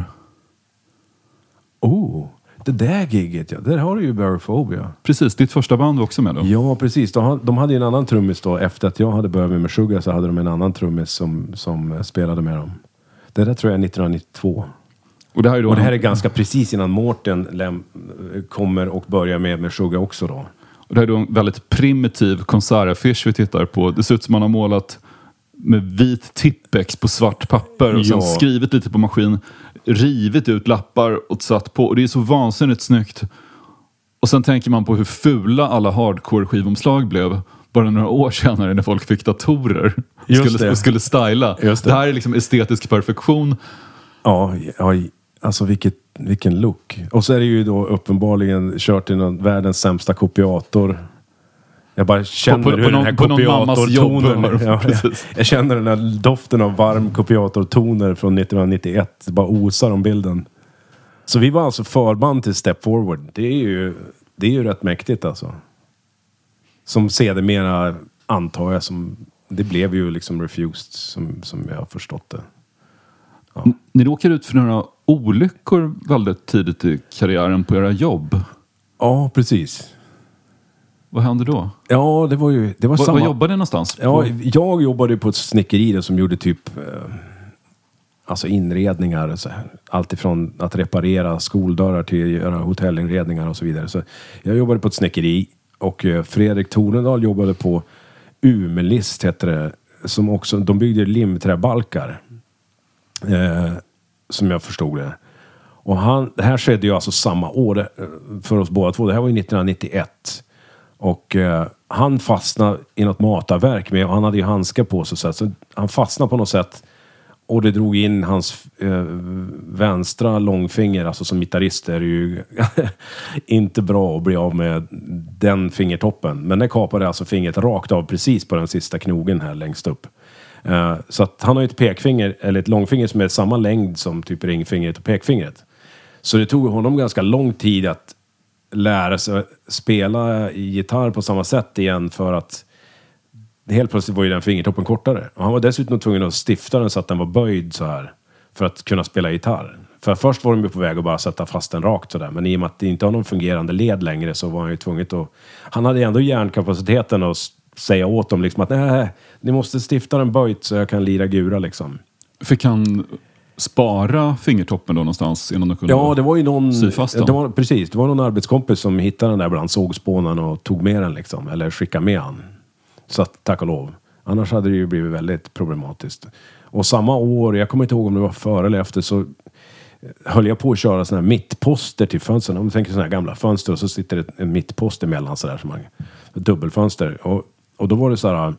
Oh, det där gigget, ja. Där har du ju Barophobia. Precis, ditt första band var också med då. Ja, precis. De, de hade ju en annan trummis då. Efter att jag hade börjat med Meshuggah så hade de en annan trummis som, som spelade med dem. Det där tror jag är nittonhundranittiotvå. Och det här är, då och det här en... är ganska precis innan Mårten läm- kommer och börjar med Meshuggah också då. Och det här är då en väldigt primitiv konsertaffisch vi tittar på. Det ser ut som man har målat med vit tippex på svart papper och sen ja. skrivit lite på maskin, rivit ut lappar och satt på. Och det är så vansinnigt snyggt. Och sen tänker man på hur fula alla hardcore-skivomslag blev bara några år senare när folk fick datorer och skulle, och skulle styla. Just det. Det här är liksom estetisk perfektion. Ja, ja alltså vilket, vilken look. Och så är det ju då uppenbarligen kört i någon världens sämsta kopiator. Jag bara känner på, på, hur på den här någon, kopiatortonen... Ja, jag, jag känner den här doften av varm kopiatortoner från nittonhundranittioett. Det bara osar om bilden. Så vi var alltså förband till Step Forward. Det är ju, det är ju rätt mäktigt alltså. Som sedermera antar jag som... Det blev ju liksom Refused som, som jag har förstått det. Ja. Ni råkade ut för några olyckor väldigt tidigt i karriären på era jobb. Ja, precis. Vad hände då? Ja, det var ju... Det var Va, samma... Var jobbade ni någonstans? Ja, jag jobbade på ett snickeri där som gjorde typ... Eh, alltså inredningar. Så här. Allt ifrån att reparera skoldörrar till att göra hotellinredningar och så vidare. Så jag jobbade på ett snickeri. Och eh, Fredrik Tornedal jobbade på Umelist, heter det. Som också... De byggde limträbalkar. Eh, som jag förstod det. Och han... Det här skedde ju alltså samma år eh, för oss båda två. Det här var ju nittonhundranittioett. Och eh, han fastnade i något matarverk med, och han hade ju handskar på sig så, så han fastnade på något sätt och det drog in hans eh, vänstra långfinger, alltså som gitarrist är det ju inte bra att bli av med den fingertoppen, men det kapade alltså fingret rakt av precis på den sista knogen här längst upp. Eh, så att han har ju ett pekfinger, eller ett långfinger som är samma längd som typ ringfingret och pekfingret. Så det tog honom ganska lång tid att lära sig spela gitarr på samma sätt igen, för att helt plötsligt var ju den fingertoppen kortare. Och han var dessutom tvungen att stifta den så att den var böjd så här för att kunna spela gitarr. För först var de ju på väg att bara sätta fast den rakt så där, men i och med att det inte har någon fungerande led längre så var han ju tvungen att... Han hade ändå hjärnkapaciteten att säga åt dem liksom att nej, ni måste stifta den böjt så jag kan lira gura liksom. Fick han spara fingertoppen då någonstans innan du kunde ja, det var ju någon, sy fast den? Det var, precis, det var någon arbetskompis som hittade den där bland sågspånen och tog med den liksom, eller skickade med han. Så att, tack och lov. Annars hade det ju blivit väldigt problematiskt. Och samma år, jag kommer inte ihåg om det var före eller efter, så höll jag på att köra såna här mittposter till fönstren. Om du tänker såna här gamla fönster och så sitter det en mittpost emellan sådär som man, dubbelfönster. Och, och då var det så här,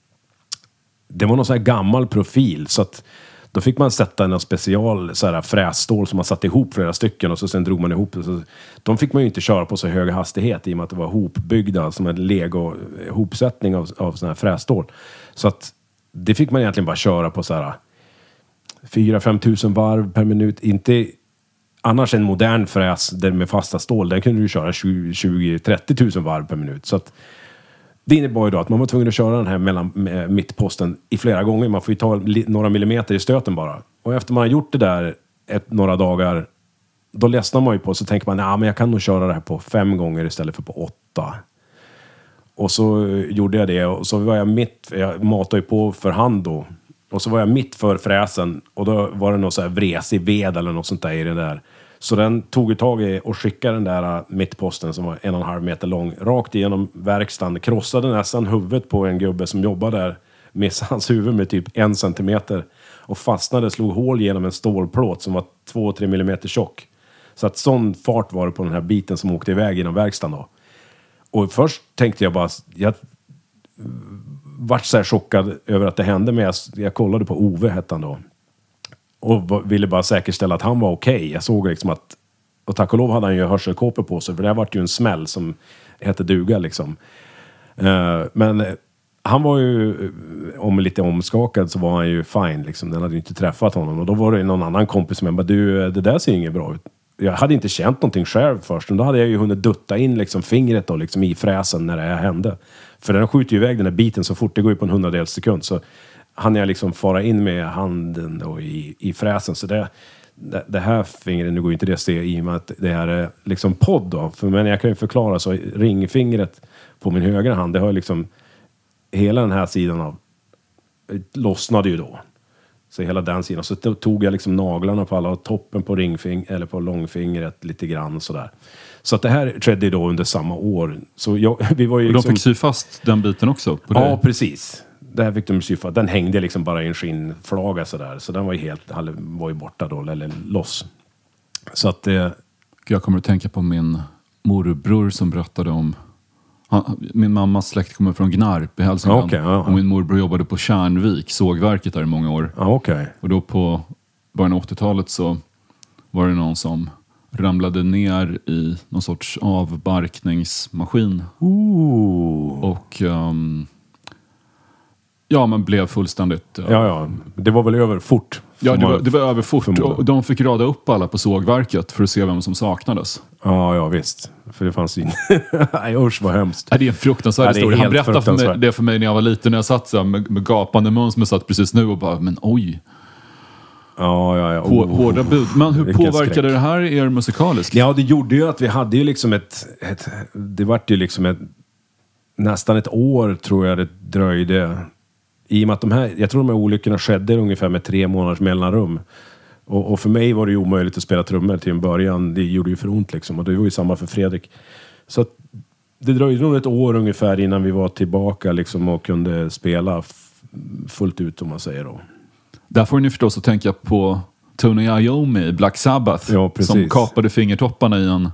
det var någon sån här gammal profil så att då fick man sätta en special så här frässtål som man satte ihop flera stycken och så sen drog man ihop det. Så de fick man ju inte köra på så hög hastighet i och med att det var hopbyggda som en Lego-hopsättning av, av sån här frässtål. Så att det fick man egentligen bara köra på så här fyra till fem tusen varv per minut. Inte annars en modern fräs där med fasta stål, den kunde du köra tjugo till trettio tusen varv per minut. Så att det innebar ju då att man var tvungen att köra den här mellan mittposten i flera gånger. Man får ju ta li- några millimeter i stöten bara. Och efter man har gjort det där ett, några dagar, då ledsnar man ju på, så tänker man, nej men jag kan nog köra det här på fem gånger istället för på åtta. Och så gjorde jag det, och så var jag mitt, jag matade ju på för hand då. Och så var jag mitt för fräsen, och då var det någon så här vresig ved eller något sånt där i den där. Så den tog ett tag i och skickade den där mittposten som var en och en halv meter lång rakt igenom verkstaden. Krossade nästan huvudet på en gubbe som jobbade där. Missade hans huvud med typ en centimeter. Och fastnade, slog hål genom en stålplåt som var två till tre millimeter tjock. Så att sån fart var det på den här biten som åkte iväg genom verkstaden då. Och först tänkte jag bara... Jag vart så här chockad över att det hände. Men jag, jag kollade på Ove, hette han då. Och ville bara säkerställa att han var okej. Okay. Jag såg liksom att... Och tack och lov hade han ju hörselkåpor på sig. För det här var ju en smäll som hette duga liksom. Uh, men han var ju... Om lite omskakad så var han ju fine liksom. Den hade ju inte träffat honom. Och då var det någon annan kompis som jag bara, du, det där ser inget bra ut. Jag hade inte känt någonting själv först. Men då hade jag ju hunnit dutta in liksom fingret då, liksom i fräsen när det här hände. För den skjuter ju iväg den här biten så fort. Det går ju på en hundradels sekund. Så hann jag liksom fara in med handen då i, i fräsen. Så det, det, det här fingret, nu går ju inte det att se i och med att det här är liksom podd då. För, men jag kan ju förklara så, ringfingret på min högra hand, det har liksom hela den här sidan av lossnade ju då. Så hela den sidan. Så tog jag liksom naglarna på alla och toppen på ringfing eller på långfingret lite grann sådär. Så att det här skedde ju då under samma år. Så jag, vi var ju och liksom... de fick sy fast den biten också? På det. Ja, precis. Där fick de sy fast. Den hängde liksom bara i en skinnflaga sådär. Så den var ju helt, var ju borta då, eller loss. Så att det... Jag kommer att tänka på min morbror som berättade om... Han, min mammas släkt kommer från Gnarp i Hälsingland. Okay, ja. Och min morbror jobbade på Kärnvik, sågverket där i många år. Ja, okay. Och då på början av åttiotalet så var det någon som ramlade ner i någon sorts avbarkningsmaskin. Ooh. Och um, ja, man blev fullständigt... Uh, ja, ja. Det var väl över fort Ja, det var, det var över fort. Och de fick rada upp alla på sågverket för att se vem som saknades. Ja, ja visst. För det fanns in. Nej, usch vad hemskt. Ja, det är en fruktansvärd ja, historia. Han berättade för mig, det för mig när jag var liten, när jag satt så här med, med gapande mun som jag satt precis nu och bara, men oj. Ja, ja, ja. Oh, Hårda bud. Men hur påverkade skräck. Det här er musikaliskt? Ja, det gjorde ju att vi hade ju liksom ett... ett det vart ju liksom ett... Nästan ett år tror jag det dröjde. I och med att de här... Jag tror de här olyckorna skedde ungefär med tre månaders mellanrum. Och, och för mig var det ju omöjligt att spela trummor till en början. Det gjorde ju för ont liksom. Och det var ju samma för Fredrik. Så att det dröjde nog ett år ungefär innan vi var tillbaka liksom och kunde spela f- fullt ut om man säger då. Där får ni förstås att tänka på Tony Iommi i Black Sabbath. Ja, som kapade fingertopparna i en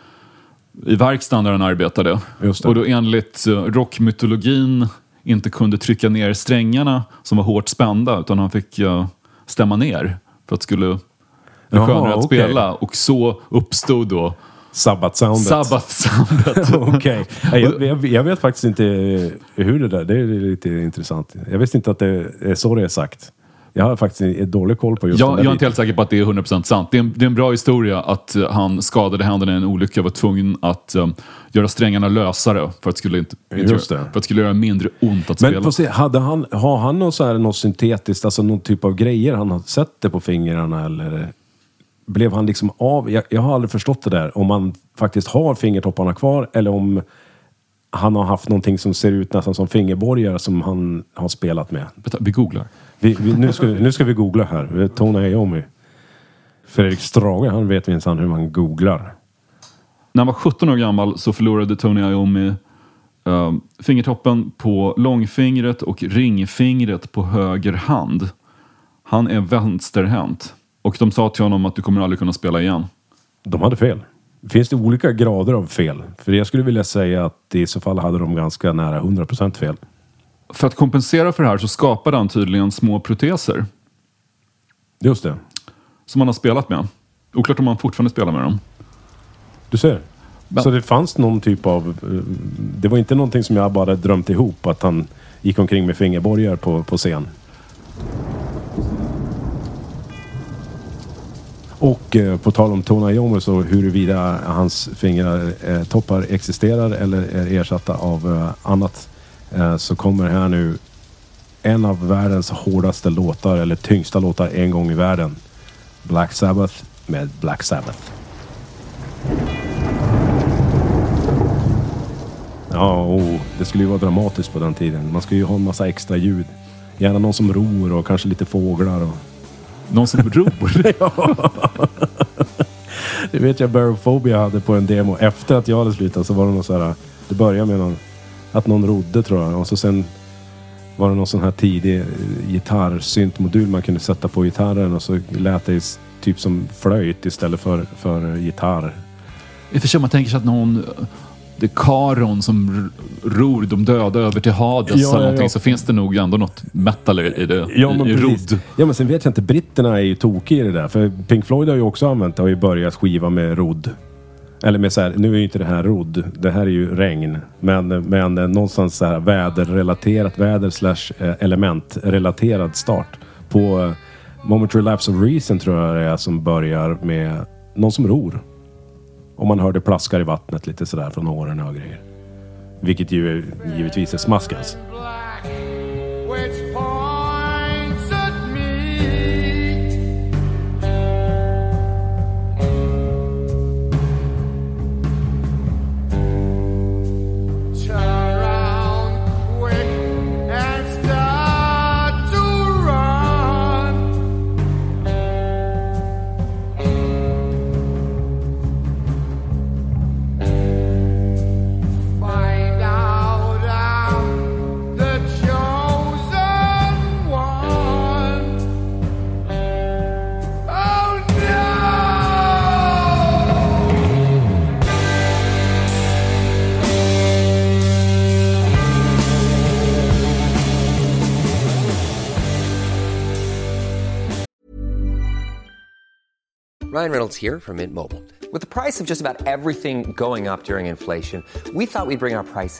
i verkstaden där han arbetade. Just det. Och då enligt rockmytologin inte kunde trycka ner strängarna som var hårt spända, utan han fick uh, stämma ner för att skulle bli skönare att okay. spela. Och så uppstod då Sabbath-soundet. Sabbath-soundet. Okej. Okay. Jag, jag, jag vet faktiskt inte hur det där, det är lite intressant. Jag visste inte att det är så det är sagt. Jag har faktiskt en dålig koll på just jag, det där. Jag är inte helt säker på att det är hundra procent sant. Det är, en, det är en bra historia att uh, han skadade händerna i en olycka och var tvungen att um, göra strängarna lösare för att skulle inte, just det. För att skulle göra mindre ont att Men spela. Men se, hade han, har han något, så här, något syntetiskt, alltså någon typ av grejer han har sett det på fingrarna eller blev han liksom av? Jag, jag har aldrig förstått det där. Om man faktiskt har fingertopparna kvar eller om han har haft någonting som ser ut nästan som fingerborgar som han har spelat med. Vi googlar. Vi, vi, nu, ska, nu ska vi googla här. Tony Iommi. Fredrik Strage, han vet minsann hur man googlar. När han var sjutton år gammal så förlorade Tony Iommi uh, fingertoppen på långfingret och ringfingret på höger hand. Han är vänsterhänt. Och de sa till honom att du kommer aldrig kunna spela igen. De hade fel. Finns det olika grader av fel? För jag skulle vilja säga att i så fall hade de ganska nära hundra procent fel. För att kompensera för det här så skapade han tydligen små proteser. Just det. Som han har spelat med. Oklart om han fortfarande spelar med dem. Du ser. Men. Så det fanns någon typ av... Det var inte någonting som jag bara drömt ihop. Att han gick omkring med fingerborgar på, på scen. Och eh, på tal om Tony Iommi så huruvida hans fingertoppar eh, existerar eller är ersatta av eh, annat. Så kommer här nu en av världens hårdaste låtar eller tyngsta låtar en gång i världen. Black Sabbath med Black Sabbath. Ja, oh, det skulle ju vara dramatiskt på den tiden. Man skulle ju ha en massa extra ljud. Gärna någon som ror och kanske lite fåglar. Och... Någon som ror? Ja. Det vet jag Barophobia hade på en demo. Efter att jag hade slutat så var det någon så här... Det började med någon... Att någon rodde tror jag. Och så sen var det någon sån här tidig gitarrsyntmodul man kunde sätta på gitarren. Och så lät det typ som flöjt istället för, för gitarr. I och för sig man tänker sig att någon... Det är Karon som ror de döda över till Hades ja, eller någonting. Ja. Så finns det nog ändå något metal i det. Ja, men i, i rodd. Ja, men sen vet jag inte. Britterna är ju tokiga i det där. För Pink Floyd har ju också använt det. Har ju börjat skiva med rodd. Eller med så här, nu är ju inte det här rodd, det här är ju regn. Men, men någonstans så här väderrelaterat, väder slash elementrelaterad start. På Momentary Lapse of Reason tror jag det är som börjar med någon som ror. Och man hör det plaskar i vattnet lite sådär från åren och grejer. Vilket ju givetvis är smaskans. Ryan Reynolds here from Mint Mobile. With the price of just about everything going up during inflation, we thought we'd bring our prices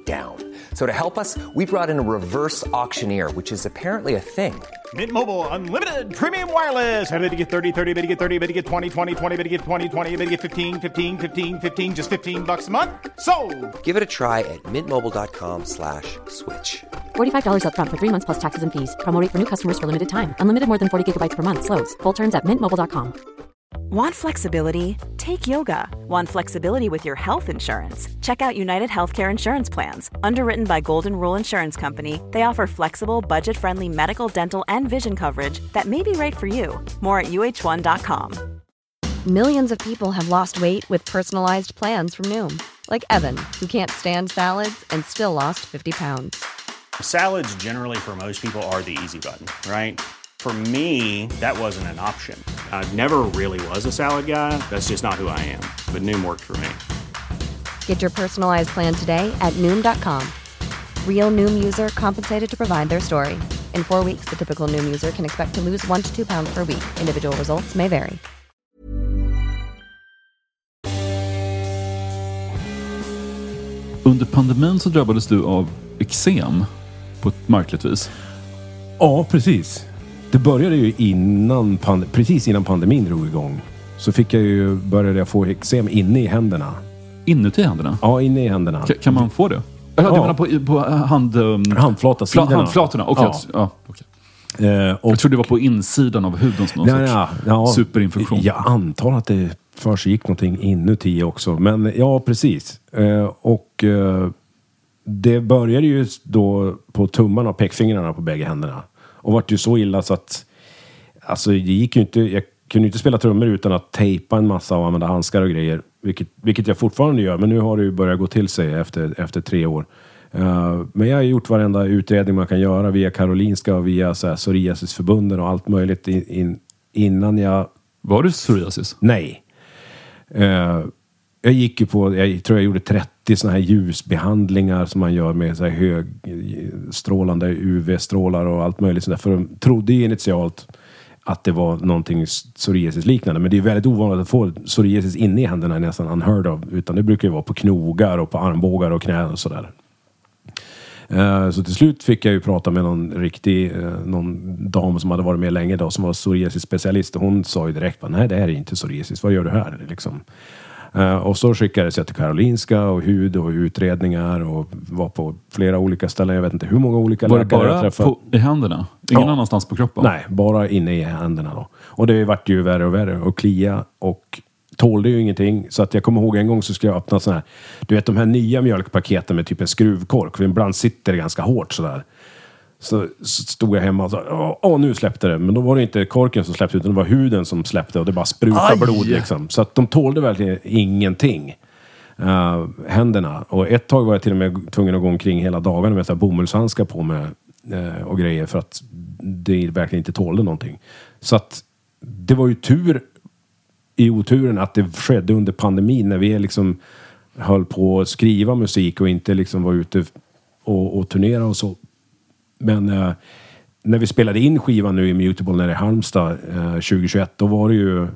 down. So to help us, we brought in a reverse auctioneer, which is apparently a thing. Mint Mobile Unlimited Premium Wireless. How to get thirty, thirty, how to get thirty, how to get twenty, twenty, twenty, how to get twenty, twenty, how to get fifteen, fifteen, fifteen, fifteen, just fifteen bucks a month? Sold! Give it a try at mintmobile.com slash switch. forty-five dollars up front for three months plus taxes and fees. Promo rate for new customers for limited time. Unlimited more than forty gigabytes per month. Slows full terms at mint mobile dot com. Want flexibility? Take yoga. Want flexibility with your health insurance? Check out United Healthcare Insurance Plans. Underwritten by Golden Rule Insurance Company, they offer flexible, budget-friendly medical, dental, and vision coverage that may be right for you. More at U H one dot com. Millions of people have lost weight with personalized plans from Noom. Like Evan, who can't stand salads and still lost fifty pounds. Salads generally for most people are the easy button, right? For me, that wasn't an option. I never really was a salad guy. That's just not who I am. But Noom worked for me. Get your personalized plan today at Noom dot com. Real Noom user compensated to provide their story. In four weeks, the typical Noom user can expect to lose one to two pounds per week. Individual results may vary. Under pandemin så drabbades du av eksem på ett märkligt vis. Ja, precis. Det började ju innan pand- precis innan pandemin drog igång. Så fick jag ju, började jag få eksem inne i händerna. Inuti händerna? Ja, inne i händerna. K- kan man få det? Ja. Du menar på, på hand... Um, handflatasidorna. Fla, handflatorna, okej. Okay. Ja. Ja, okay. eh, och, jag tror det var på insidan av huden som någon ja, sorts ja, ja, superinfektion. Jag antar att det först gick någonting inuti också. Men ja, precis. Eh, och eh, det började ju då på tummarna och pekfingrarna på bägge händerna. Och vart ju så illa så att alltså det gick ju inte, jag kunde inte spela trummor utan att tejpa en massa och använda handskar och grejer. Vilket, vilket jag fortfarande gör, men nu har det ju börjat gå till sig efter, efter tre år. Uh, men jag har gjort varenda utredning man kan göra via Karolinska och via så här, psoriasisförbunden och allt möjligt in, in, innan jag... Var det psoriasis? Nej. Uh, jag gick ju på, jag tror jag gjorde trettio såna här ljusbehandlingar som man gör med så här högstrålande U V-strålar och allt möjligt sånt där. För de trodde initialt att det var någonting psoriasis-liknande. Men det är väldigt ovanligt att få psoriasis inne i händerna, nästan unheard of. Utan det brukar ju vara på knogar och på armbågar och knän och sådär. Uh, så till slut fick jag ju prata med någon riktig, uh, någon dam som hade varit med länge då, som var psoriasis-specialist. Och hon sa ju direkt, nej det här är inte psoriasis, vad gör du här? Liksom. Uh, och så skickades jag till Karolinska och hud och utredningar och var på flera olika ställen. Jag vet inte hur många olika var läkare jag träffade. Var det bara i händerna? Ingen ja. annanstans på kroppen? Nej, bara inne i händerna då. Och det vart ju värre och värre och klia och tålde ju ingenting. Så att jag kommer ihåg en gång så skulle jag öppna sån här, du vet de här nya mjölkpaketen med typ en skruvkork. För ibland sitter det ganska hårt sådär. Så stod jag hemma och sa, åh nu släppte det. Men då var det inte korken som släppte utan det var huden som släppte och det bara sprutade Aj. blod liksom. Så att de tålde verkligen ingenting. Uh, händerna. Och ett tag var jag till och med tvungen att gå omkring hela dagarna med så här bomullshandskar på mig uh, och grejer för att det verkligen inte tålde någonting. Så att det var ju tur i oturen att det skedde under pandemin när vi liksom höll på att skriva musik och inte liksom var ute och, och turnera och så. Men eh, när vi spelade in skivan nu i Mutable nere i Halmstad eh, tjugohundratjugoett, då var det ju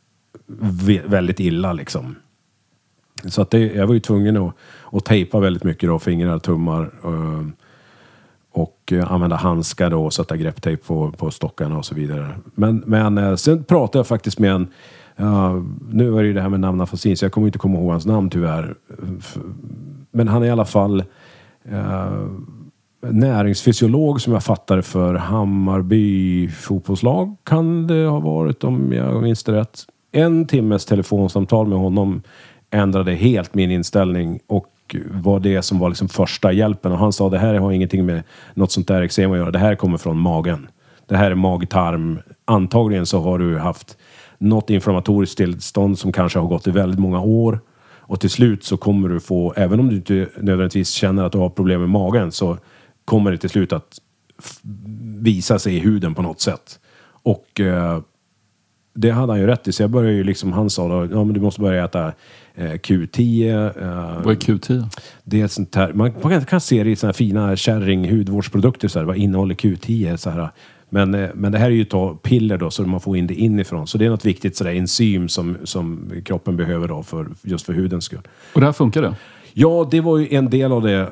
v- väldigt illa liksom. Så att det, jag var ju tvungen att, att tejpa väldigt mycket då, fingrar, tummar eh, och eh, använda handskar då och sätta grepptejp på, på stockarna och så vidare. Men, men eh, sen pratade jag faktiskt med en uh, nu var det ju det här med namnafasin så jag kommer inte komma ihåg hans namn tyvärr. Men han är i alla fall uh, näringsfysiolog som jag fattar för Hammarby fotbollslag kan det ha varit om jag minns det rätt. En timmes telefonsamtal med honom ändrade helt min inställning och var det som var liksom första hjälpen. Och han sa det här har ingenting med något sånt där eksem att göra. Det här kommer från magen. Det här är magtarm. Antagligen så har du haft något inflammatoriskt tillstånd som kanske har gått i väldigt många år. Och till slut så kommer du få, även om du inte nödvändigtvis känner att du har problem med magen så kommer det till slut att f- visa sig i huden på något sätt. Och eh, det hade han ju rätt i. Så jag började ju liksom, han sa då, ja men du måste börja äta eh, Q tio. Eh, Vad är Q tio? Det är ett sånt här, man, man kan se det i såna här fina kärring hudvårdsprodukter så här, vad innehåller Q tio så här. Men, eh, men det här är ju ta piller då så man får in det inifrån. Så det är något viktigt sådär enzym som, som kroppen behöver då för, just för hudens skull. Och det här funkar det? Ja, det var ju en del av det.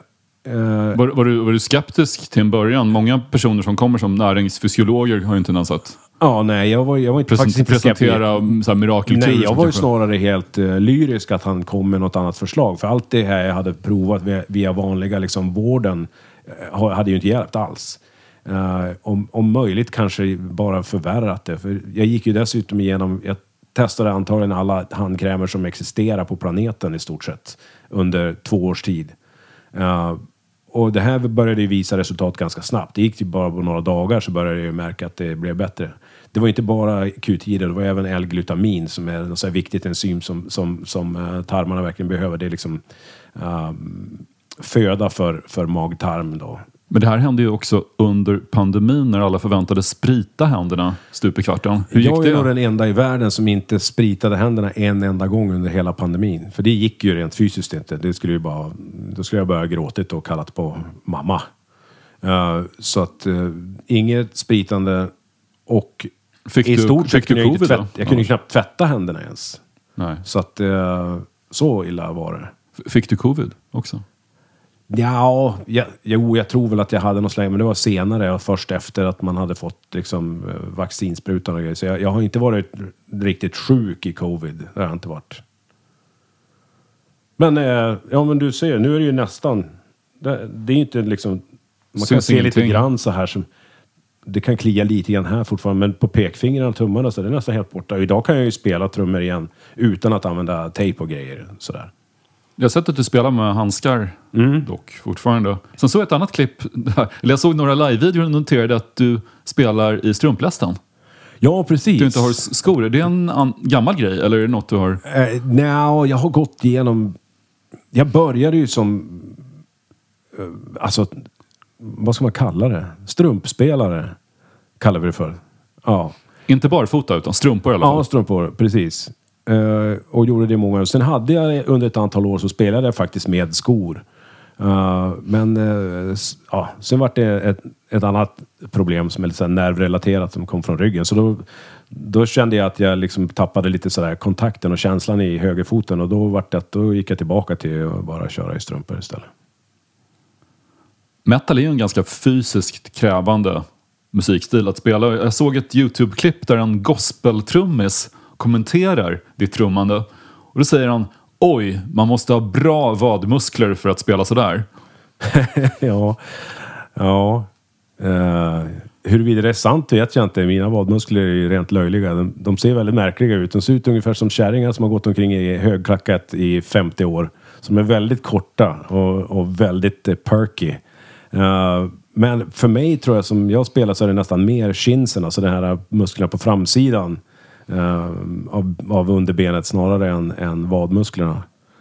Uh, var, var, du, var du skeptisk till en början? Många personer som kommer som näringsfysiologer har ju inte ens att ja, nej, jag var, jag var inte present, faktiskt inte presentera så här mirakeltur. Nej, jag var ju snarare helt uh, lyrisk att han kom med något annat förslag. För allt det här jag hade provat via, via vanliga liksom, vården uh, hade ju inte hjälpt alls. Uh, om, om möjligt kanske bara förvärrat det. För jag gick ju dessutom igenom, jag testade antagligen alla handkrämer som existerar på planeten i stort sett under två års tid. Uh, och det här började ju visa resultat ganska snabbt. Det gick ju bara på några dagar så började jag märka att det blev bättre. Det var inte bara Q tio, det var även L-glutamin som är ett så här viktigt enzym som, som, som uh, tarmarna verkligen behöver. Det är liksom uh, föda för, för mag-tarm då. Men det här hände ju också under pandemin när alla förväntades sprita händerna stup i kvarten. Hur gick jag det? är nog den enda i världen som inte spritade händerna en enda gång under hela pandemin. För det gick ju rent fysiskt inte. Det skulle ju bara, då skulle jag börja gråtit och kallat på mamma. Uh, så att uh, inget spritande och fick i du, stort sett kunde jag inte tvätta. Jag kunde ja. knappt tvätta händerna ens. Nej. Så att uh, så illa var det. Fick du covid också? Ja, jag, jo, jag tror väl att jag hade något slag, men det var senare och först efter att man hade fått liksom, vaccinsprutan och grejer. Så jag, jag har inte varit riktigt sjuk i covid. Det har jag inte varit. Men, eh, ja men du ser, nu är det ju nästan, det, det är inte liksom, man kan se lite grann så här som, det kan klia lite grann här fortfarande, men på pekfingrarna och tummarna så är det nästan helt borta. Och idag kan jag ju spela trummor igen utan att använda tejp och grejer sådär. Jag har sett att du spelar med handskar mm. dock fortfarande. Sen såg jag ett annat klipp, eller jag såg några live-videor och noterade att du spelar i strumplästen. Ja, precis. Du inte har skor. Är det en an- gammal grej eller är det något du har? Uh, Nej, jag har gått igenom, jag började ju som, uh, alltså, vad ska man kalla det? Strumpspelare kallar vi det för. Ja. Inte bara fota utan strumpor i alla fall. Ja, strumpor, precis. Uh, och gjorde det i många år. Sen hade jag under ett antal år så spelade jag faktiskt med skor. Uh, men uh, s- ja, sen var det ett, ett annat problem som är lite så här nervrelaterat som kom från ryggen. Så då, då kände jag att jag liksom tappade lite sådär kontakten och känslan i högerfoten. Och då, var det att, då gick jag tillbaka till att bara köra i strumpor istället. Metal är ju en ganska fysiskt krävande musikstil att spela. Jag såg ett YouTube-klipp där en gospeltrummis kommenterar ditt trummande. Och då säger han, oj, man måste ha bra vadmuskler för att spela sådär. ja, ja. Uh, huruvida det är sant vet jag inte. Mina vadmuskler är ju rent löjliga. De, de ser väldigt märkliga ut. De ser ut ungefär som kärringar som har gått omkring i högklackat i femtio år. Som är väldigt korta och, och väldigt uh, perky. Uh, men för mig tror jag, som jag spelar, så är det nästan mer shinsen, alltså de här musklerna på framsidan uh, av, av underbenet snarare än, än vadmusklerna.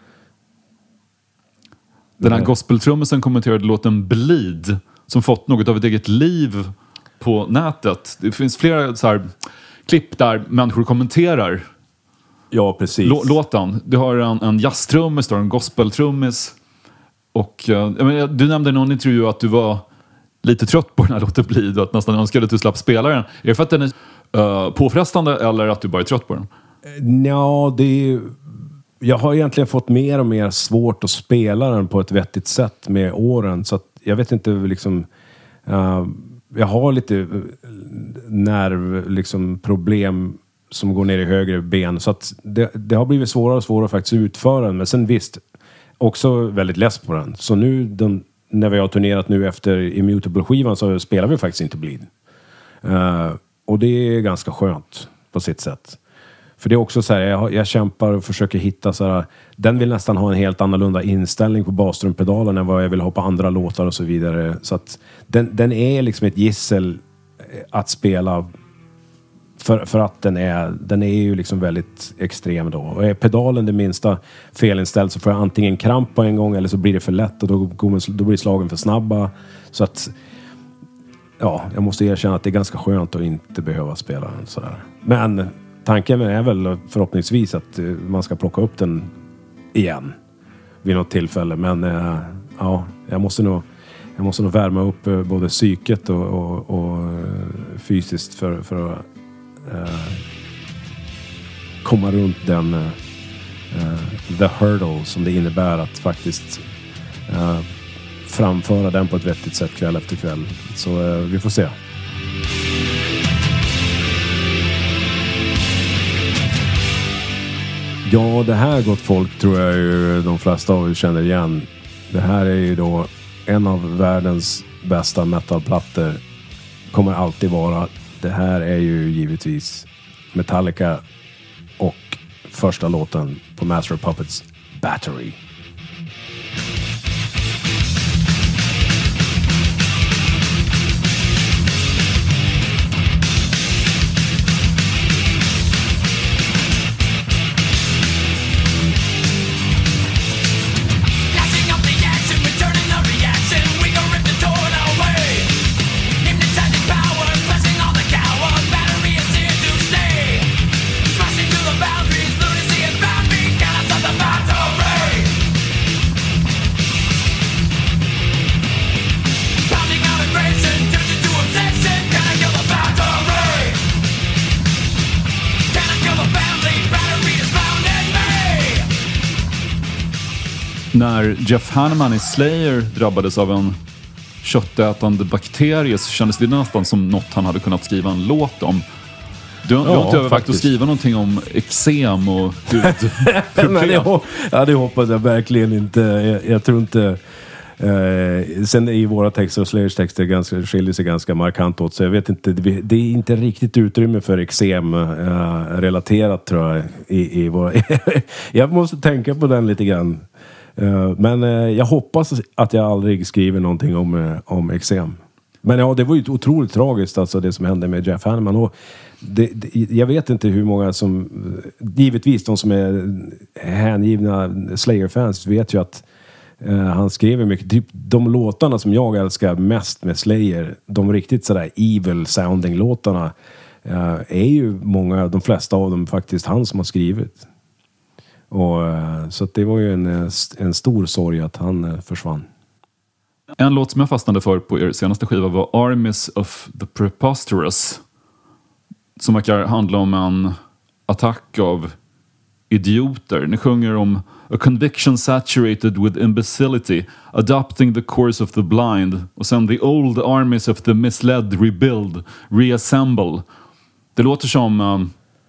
Den här gospeltrummisen kommenterade låten Bleed som fått något av ett eget liv på nätet. Det finns flera så här klipp där människor kommenterar ja, precis. L- låten. Du har en, en jazztrummis, du har en gospeltrummis. Och uh, jag menar, du nämnde i någon intervju att du var lite trött på den här låten Bleed och att nästan önskade att du slapp spela den. Är det för att den är uh, påfrestande eller att du bara är trött på den? Ja, det är ju... Jag har egentligen fått mer och mer svårt att spela den på ett vettigt sätt med åren. Så att jag vet inte liksom... Uh, jag har lite nerv, liksom, problem som går ner i högre ben. Så att det, det har blivit svårare och svårare faktiskt att utföra den. Men sen visst, också väldigt less på den. Så nu, den, när vi har turnerat nu efter Immutable-skivan så spelar vi faktiskt inte Bleed. Uh, och det är ganska skönt på sitt sätt. För det är också så här, jag, jag kämpar och försöker hitta så här, den vill nästan ha en helt annorlunda inställning på basstrumpedalen än vad jag vill ha på andra låtar och så vidare. Så att den, den är liksom ett gissel att spela för, för att den är, den är ju liksom väldigt extrem då. Och är pedalen det minsta felinställd så får jag antingen kramp på en gång eller så blir det för lätt och då, går, då blir slagen för snabba. Så att ja, jag måste erkänna att det är ganska skönt att inte behöva spela den sådär. Men tanken är väl förhoppningsvis att man ska plocka upp den igen vid något tillfälle. Men äh, ja, jag måste nog, jag måste nog värma upp både psyket och, och, och fysiskt för, för att äh, komma runt den äh, the hurdle som det innebär att faktiskt äh, framföra den på ett vettigt sätt kväll efter kväll. Så eh, vi får se. Ja, det här gott folk tror jag ju de flesta av er känner igen. Det här är ju då en av världens bästa metalplattor. Kommer alltid vara. Det här är ju givetvis Metallica och första låten på Master of Puppets, Battery. När Jeff Hanneman i Slayer drabbades av en köttätande bakterie så kändes det nästan som något han hade kunnat skriva en låt om. Du, ja, du har inte övervägt att skriva någonting om eksem och hudproblem? jag, ja, det hoppas jag verkligen inte. Jag, jag tror inte... Eh, sen i våra texter och Slayers texter ganska, skiljer sig ganska markant åt, så jag vet inte, det, det är inte riktigt utrymme för eksem eh, relaterat tror jag i, i våra... Jag måste tänka på den lite grann. Uh, men uh, jag hoppas att jag aldrig skriver någonting om, uh, om eksem. Men ja, det var ju otroligt tragiskt alltså, det som hände med Jeff Hanneman. Och det, det, jag vet inte hur många som... Givetvis de som är hängivna Slayer-fans vet ju att uh, han skrev mycket. Typ de låtarna som jag älskar mest med Slayer, de riktigt sådär evil-sounding-låtarna, uh, är ju många, de flesta av dem faktiskt han som har skrivit. Och, så att det var ju en, en stor sorg att han försvann. En låt som jag fastnade för på er senaste skiva var Armies of the Preposterous, som verkar handla om en attack av idioter. Ni sjunger om a conviction saturated with imbecility, adopting the course of the blind, och sen the old armies of the misled rebuild, reassemble. Det låter som... Um,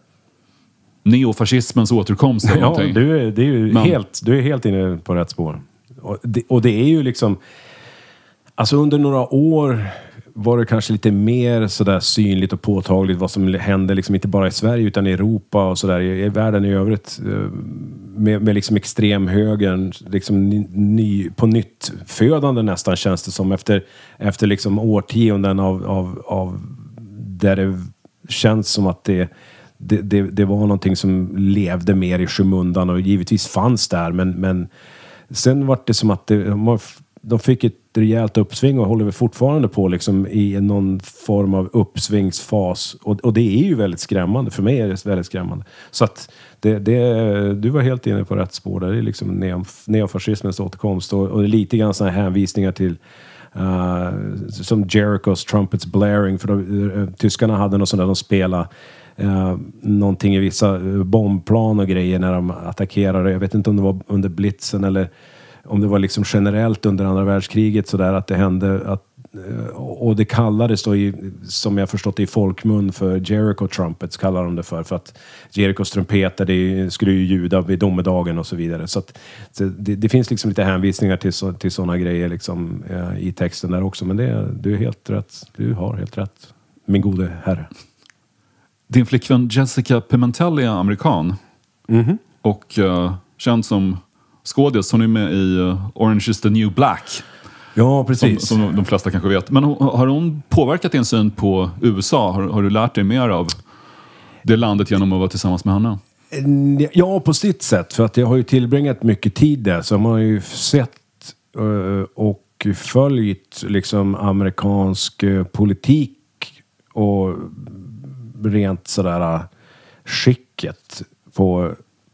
neofascismens återkomst eller ja, någonting. Du är, det är ju Men. helt, du är helt inne på rätt spår. Och det, och det är ju liksom... Alltså under några år var det kanske lite mer sådär synligt och påtagligt vad som hände liksom inte bara i Sverige utan i Europa och sådär, i, i världen i övrigt. Med, med liksom extremhögern, liksom ny, ny, på nytt födande nästan känns det som. Efter, efter liksom årtionden av, av, av där det känns som att det Det, det, det var någonting som levde mer i skymundan och givetvis fanns där, men, men sen var det som att det, de fick ett rejält uppsving och håller vi fortfarande på liksom i någon form av uppsvingsfas, och, och det är ju väldigt skrämmande, för mig är det väldigt skrämmande. Så att det, det, du var helt inne på rätt spår där, det är liksom neofascismens återkomst och, och lite grann sådana här hänvisningar till uh, som Jericho's Trumpets Blaring, för då, uh, tyskarna hade något sånt där de spelade Uh, någonting i vissa bombplan och grejer när de attackerade. Jag vet inte om det var under blitzen eller om det var liksom generellt under andra världskriget så där att det hände att, uh, och det kallades då i, som jag förstått i folkmun för Jericho Trumpets kallar de det för, för att Jerichos trumpeter det skulle ju ljuda vid domedagen och så vidare. Så att det, det finns liksom lite hänvisningar till, så, till sådana grejer liksom, uh, i texten där också, men det, du är helt rätt, du har helt rätt, min gode herre. Din flickvän Jessica Pimentel är amerikan. Mm-hmm. Och uh, känd som skådis. Hon är med i uh, Orange is the New Black. Ja, precis. Som, som de flesta kanske vet. Men har hon påverkat din syn på U S A? Har, har du lärt dig mer av det landet genom att vara tillsammans med henne? Ja, på sitt sätt. För att jag har ju tillbringat mycket tid där. Så man har ju sett uh, och följt liksom amerikansk uh, politik och rent sådär skicket på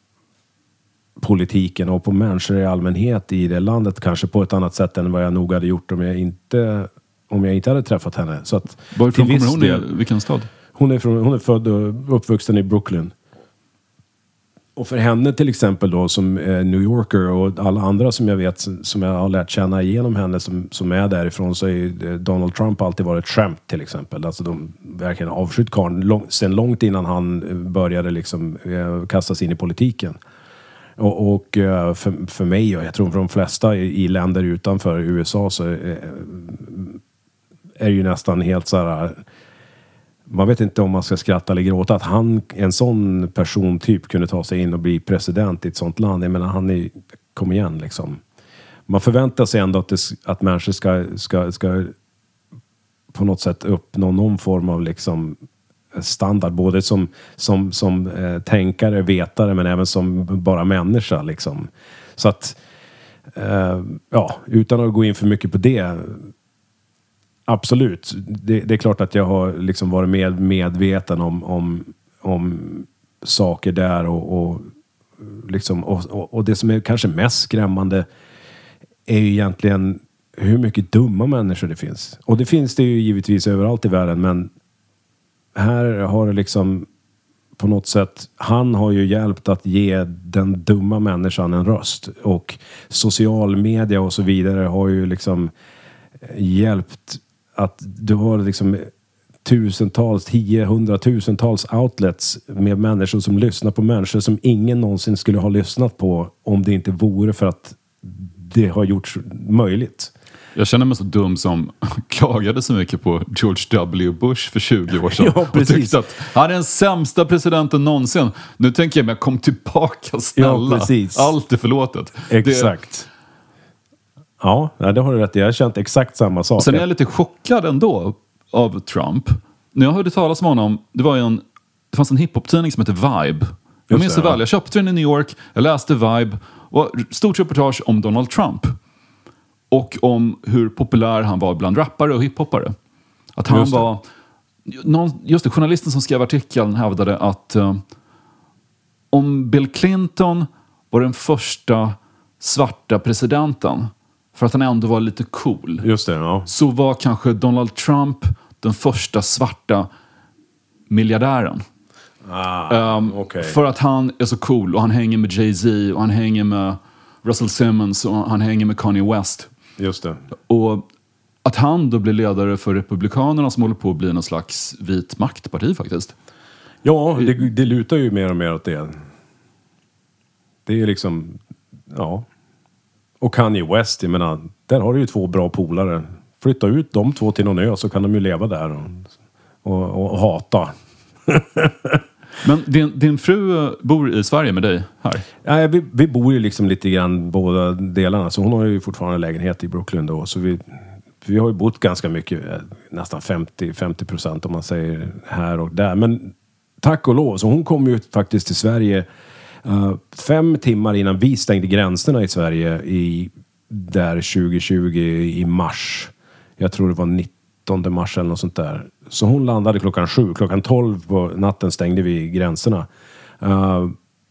politiken och på människor i allmänhet i det landet kanske på ett annat sätt än vad jag nog hade gjort om jag inte om jag inte hade träffat henne. Så att varifrån kommer hon? Del, vilken stad? Hon är från, hon är född och uppvuxen i Brooklyn. och för henne till exempel då som eh, New Yorker och alla andra som jag vet som jag har lärt känna igenom henne som, som är därifrån, så är Donald Trump alltid varit ett skämt till exempel. Alltså de verkligen avskytt karln lång, sen långt innan han började liksom eh, kastas in i politiken. Och, och eh, för, för mig och jag tror för de flesta i, i länder utanför U S A så eh, är det ju nästan helt så här. Man vet inte om man ska skratta eller gråta att han, en sån person typ kunde ta sig in och bli president i ett sånt land. Jag menar, han är, kom igen liksom. Man förväntar sig ändå att, det, att människor ska, ska, ska på något sätt uppnå någon form av liksom standard. Både som, som, som eh, tänkare, vetare, men även som bara människa liksom. Så att, eh, ja, utan att gå in för mycket på det. Absolut. Det, det är klart att jag har liksom varit med, medveten om, om, om saker där och, och, liksom, och, och, och det som är kanske mest skrämmande är ju egentligen hur mycket dumma människor det finns. Och det finns det ju givetvis överallt i världen, men här har det liksom på något sätt, han har ju hjälpt att ge den dumma människan en röst, och social media och så vidare har ju liksom hjälpt att du har liksom tusentals, tio, hundratusentals outlets med människor som lyssnar på människor som ingen någonsin skulle ha lyssnat på om det inte vore för att det har gjorts möjligt. Jag känner mig så dum som klagade så mycket på George W. Bush för tjugo år sedan. Ja, precis. Och tyckte att han är den sämsta presidenten någonsin. Nu tänker jag mig, kom tillbaka, snälla. Ja, precis. Allt är förlåtet. Exakt. Det... Ja, det har du rätt. Jag har känt exakt samma sak. Sen är jag lite chockad ändå av Trump. När jag hörde talas om honom, det var ju en, det fanns en hiphop-tidning som heter Vibe. Jag minns det väl, jag köpte den i New York, jag läste Vibe, och stort reportage om Donald Trump. Och om hur populär han var bland rappare och hiphoppare. Att han just var... Någon, just det, journalisten som skrev artikeln hävdade att uh, om Bill Clinton var den första svarta presidenten, för att han ändå var lite cool. Just det, ja. Så var kanske Donald Trump den första svarta miljardären. Ah, um, okay. För att han är så cool och han hänger med Jay-Z och han hänger med Russell Simmons och han hänger med Kanye West. Just det. Och att han då blir ledare för Republikanerna som håller på att bli någon slags vit maktparti faktiskt. Ja, det, det lutar ju mer och mer åt det. Det är liksom, ja. Och Kanye West, jag menar, där har du ju två bra polare. Flytta ut de två till någon ö så kan de ju leva där och, och, och hata. Men din, din fru bor i Sverige med dig här? Ja, vi, vi bor ju liksom lite grann båda delarna. Så hon har ju fortfarande lägenhet i Brooklyn då. Så vi, vi har ju bott ganska mycket, nästan femtio procent om man säger här och där. Men tack och lov, så hon kom ju faktiskt till Sverige uh, fem timmar innan vi stängde gränserna i Sverige i där tjugo tjugo i mars. Jag tror det var nittonde mars eller något sånt där. Så hon landade klockan sju. Klockan tolv på natten stängde vi gränserna. Uh,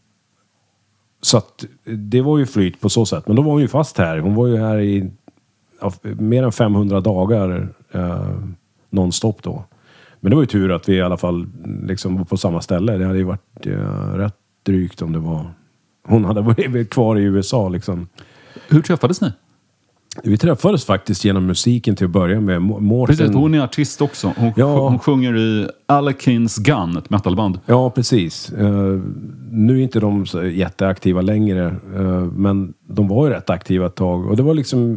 så att det var ju flyt på så sätt. Men då var hon ju fast här. Hon var ju här i ja, mer än femhundra dagar uh, nonstop då. Men det var ju tur att vi i alla fall liksom var på samma ställe. Det hade ju varit uh, rätt drygt om det var... Hon hade varit kvar i U S A liksom. Hur träffades ni? Vi träffades faktiskt genom musiken till att börja med. Mårten... Precis, hon är artist också. Hon, ja. hon sjunger i Alekins Gun, ett metalband. Ja, precis. Uh, nu är inte de så jätteaktiva längre. Uh, men de var ju rätt aktiva ett tag. Och det var liksom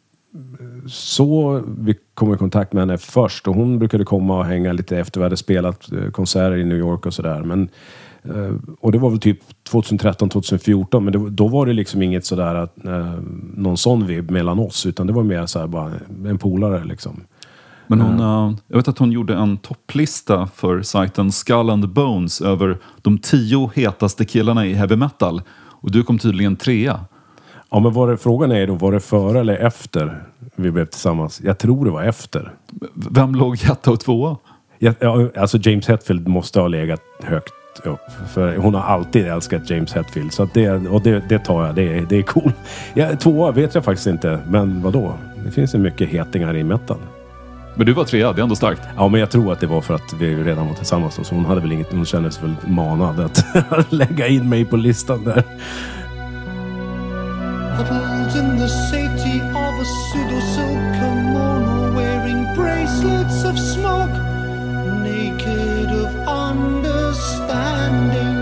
så vi kom i kontakt med henne först. Och hon brukade komma och hänga lite efter vi hade spelat konserter i New York och sådär. Men Uh, och det var väl typ tjugotretton tjugofjorton, men det, då var det liksom inget sådär att, uh, någon sån vibb mellan oss, utan det var mer såhär bara en polare liksom. Men hon, uh, jag vet att hon gjorde en topplista för sajten Skull and Bones över de tio hetaste killarna i heavy metal, och du kom tydligen trea. Ja, men var det, frågan är då, var det före eller efter vi blev tillsammans? Jag tror det var efter. Vem låg etta och tvåa? Ja, alltså James Hetfield måste ha legat högt upp, för hon har alltid älskat James Hetfield, så att det, och det, det tar jag, det är, det är cool. Ja, tvåa vet jag faktiskt inte, men vadå? Det finns ju mycket hetingar i metal. Men du var trea, det är ändå starkt. Ja, men jag tror att det var för att vi redan var tillsammans då, så hon hade väl inget, hon kände sig väl manad att lägga in mig på listan där. Huddled in the safety of a pseudo-silk kimono, wearing bracelets of smoke, naked of understanding.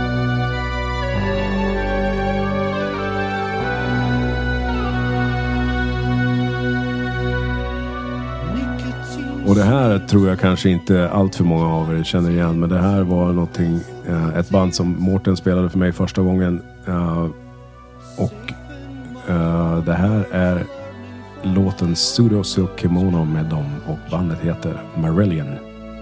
Och det här tror jag kanske inte allt för många av er känner igen, men det här var någonting, eh, ett band som Mårten spelade för mig första gången, eh, och eh, det här är låten Pseudo Silk Kimono med dem, och bandet heter Marillion.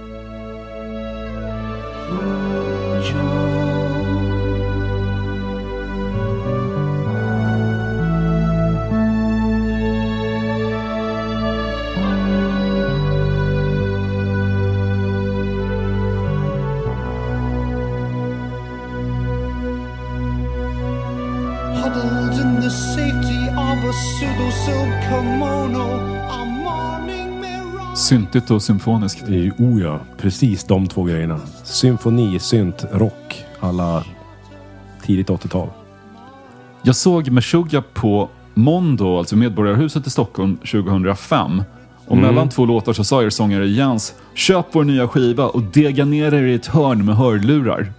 Syntigt och symfoniskt. Det är ju, oh ja, precis de två grejerna. Symfoni, synt, rock, alla tidigt åttiotal. Jag såg Meshuggah på Mondo, alltså Medborgarhuset i Stockholm tjugohundrafem. Och mm. mellan två låtar så sa er sångare Jens: köp vår nya skiva och dega ner er i ett hörn med hörlurar.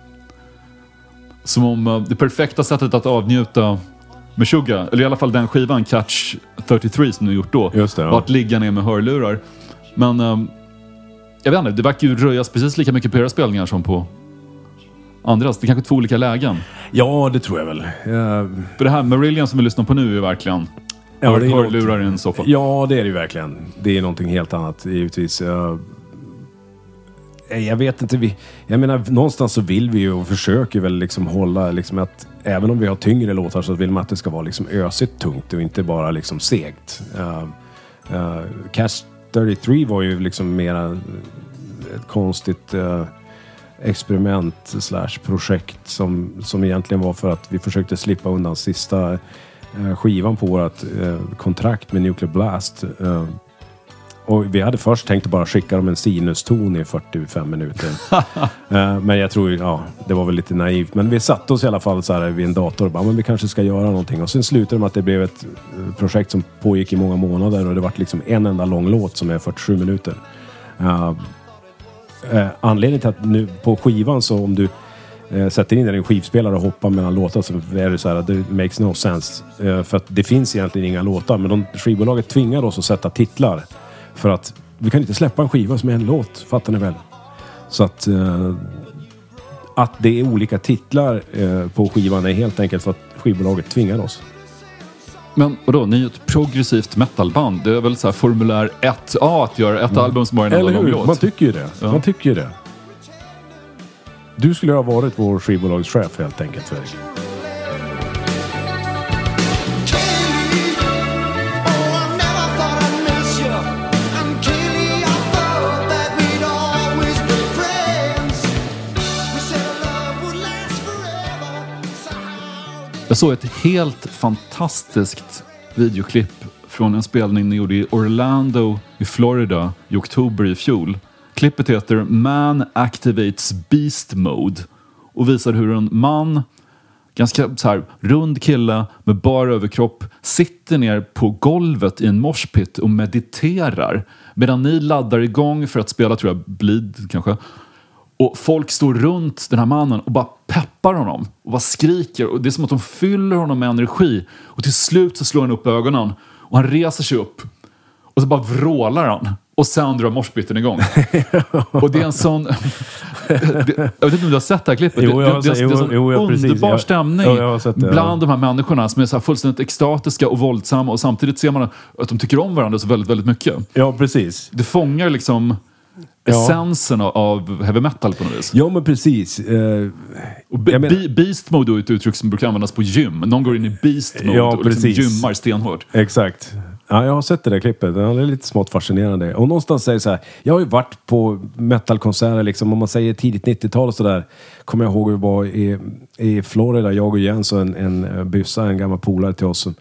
Som om uh, det perfekta sättet att avnjuta Meshuggah, eller i alla fall den skivan Catch trettiotre som du gjort då, just det, ja. Var att ligga ner med hörlurar. Men um, jag vet inte, det verkar ju röjas precis lika mycket på era spelningar som på andras. Det är kanske två olika lägen. Ja, det tror jag väl. Uh... För det här Marillion som vi lyssnar på nu är verkligen ja, det är hörlurar i en soffa. Ja, det är det ju verkligen. Det är någonting helt annat, givetvis. Uh... Jag vet inte, vi, jag menar, någonstans så vill vi ju och försöker väl liksom hålla liksom att även om vi har tyngre låtar så vill man att det ska vara liksom ösigt tungt och inte bara liksom segt. Uh, uh, Catch trettiotre var ju liksom mera ett konstigt uh, experiment slash projekt som, som egentligen var för att vi försökte slippa undan sista uh, skivan på vårt uh, kontrakt med Nuclear Blast. Uh, Och vi hade först tänkt att bara skicka dem en sinuston i fyrtiofem minuter. uh, men jag tror, ja, det var väl lite naivt. Men vi satte oss i alla fall så här vid en dator och bara, men vi kanske ska göra någonting. Och sen slutade det med att det blev ett projekt som pågick i många månader. Och det var liksom en enda lång låt som är fyrtiosju minuter. Uh, uh, anledningen till att nu på skivan så om du uh, sätter in en skivspelare och hoppar mellan låtar så är det så här att det makes no sense. Uh, för att det finns egentligen inga låtar. Men de, skivbolaget tvingar oss att sätta titlar. För att vi kan inte släppa en skiva som är en låt, fattar ni väl? Så att, uh, att det är olika titlar uh, på skivan är helt enkelt för att skivbolaget tvingar oss. Men vadå, ni är ett progressivt metalband. Det är väl så här formulär ett A att göra ett mm. album som har en enda lång låt. Man tycker ju det. Ja. Man tycker ju det. Du skulle ha varit vår skivbolagschef helt enkelt, Fredrik. Jag såg ett helt fantastiskt videoklipp från en spelning ni gjorde i Orlando i Florida i oktober i fjol. Klippet heter Man Activates Beast Mode och visar hur en man, ganska så här rund kille med bara överkropp, sitter ner på golvet i en moshpit och mediterar medan ni laddar igång för att spela, tror jag, Bleed kanske. Och folk står runt den här mannen och bara peppar honom och bara skriker. Och det är som att de fyller honom med energi. Och till slut så slår han upp ögonen och han reser sig upp. Och så bara vrålar han. Och sen drar moshpiten igång. Och det är en sån... det, jag vet inte om du har sett det här klippet. Jo, jag, det, det, det, det är en sån jo, jo, underbar jag, stämning jo, jag har sett det, bland ja. de här människorna som är så här fullständigt extatiska och våldsamma. Och samtidigt ser man att de tycker om varandra så väldigt, väldigt mycket. Ja, precis. Det fångar liksom... essensen ja. av heavy metal på något vis. Ja, men precis. Uh, och be- be- beast mode är ett uttryck som brukar användas på gym. Någon går in i beast mode ja, och liksom gymmar stenhårt. Exakt. Ja, jag har sett det där klippet. Det är lite smått fascinerande. Och någonstans säger så här, jag har ju varit på metalkonserter liksom, om man säger tidigt nittiotal och sådär. Kommer jag ihåg hur vi var i, i Florida, jag och Jens och en, en byssa, en gammal polare till oss.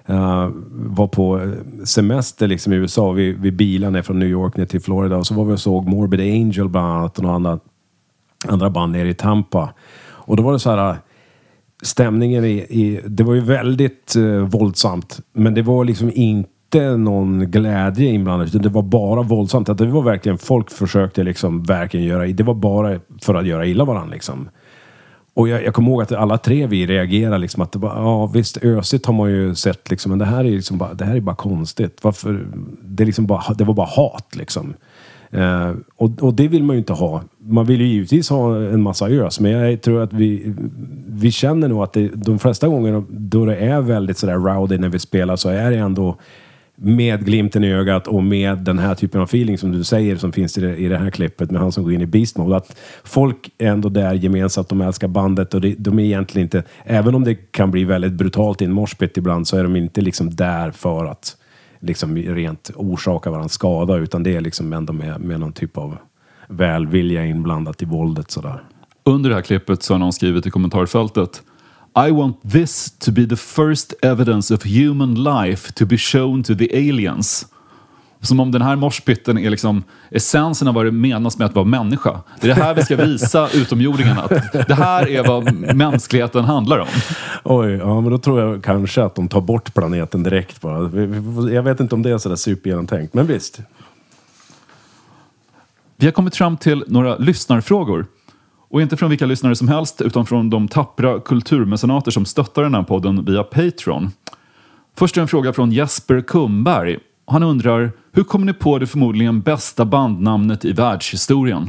Uh, var på semester liksom i U S A. Vi, vi bilade ner från New York ner till Florida. Och så var vi och såg Morbid Angel bland annat. Och några andra, andra band nere i Tampa. Och då var det så här... Stämningen i, i... Det var ju väldigt uh, våldsamt. Men det var liksom inte någon glädje inblandad. Det var bara våldsamt. Att det var verkligen... Folk försökte liksom verkligen göra... Det var bara för att göra illa varandra liksom. Och jag, jag kommer ihåg att alla tre vi reagerade liksom att det var, ja visst ösigt har man ju sett liksom, men det här är liksom bara, det här är bara konstigt. Varför? Det, liksom bara, det var bara hat liksom. Eh, och, och det vill man ju inte ha. Man vill ju givetvis ha en massa ös, men jag tror att vi, vi känner nog att det, de flesta gånger då det är väldigt sådär rowdy när vi spelar så är det ändå med glimten i ögat och med den här typen av feeling som du säger som finns i det, i det här klippet med han som går in i Beast Mode, att folk är ändå där gemensamt, de älskar bandet och det, de är egentligen inte, även om det kan bli väldigt brutalt i en moshpit ibland, så är de inte liksom där för att liksom rent orsaka varandra skada, utan det är liksom ändå med, med någon typ av välvilja inblandat i våldet sådär. Under det här klippet så har någon skrivit i kommentarfältet: I want this to be the first evidence of human life to be shown to the aliens. Som om den här morspitten är liksom essensen av vad det menas med att vara människa. Det är det här vi ska visa utomjordingarna. Att det här är vad mänskligheten handlar om. Oj, ja men då tror jag kanske att de tar bort planeten direkt bara. Jag vet inte om det är sådär supergenomtänkt, men visst. Vi har kommit fram till några lyssnarfrågor. Och inte från vilka lyssnare som helst, utan från de tappra kulturmecenater som stöttar den här podden via Patreon. Först en fråga från Jesper Kumberg. Han undrar, hur kommer ni på det förmodligen bästa bandnamnet i världshistorien?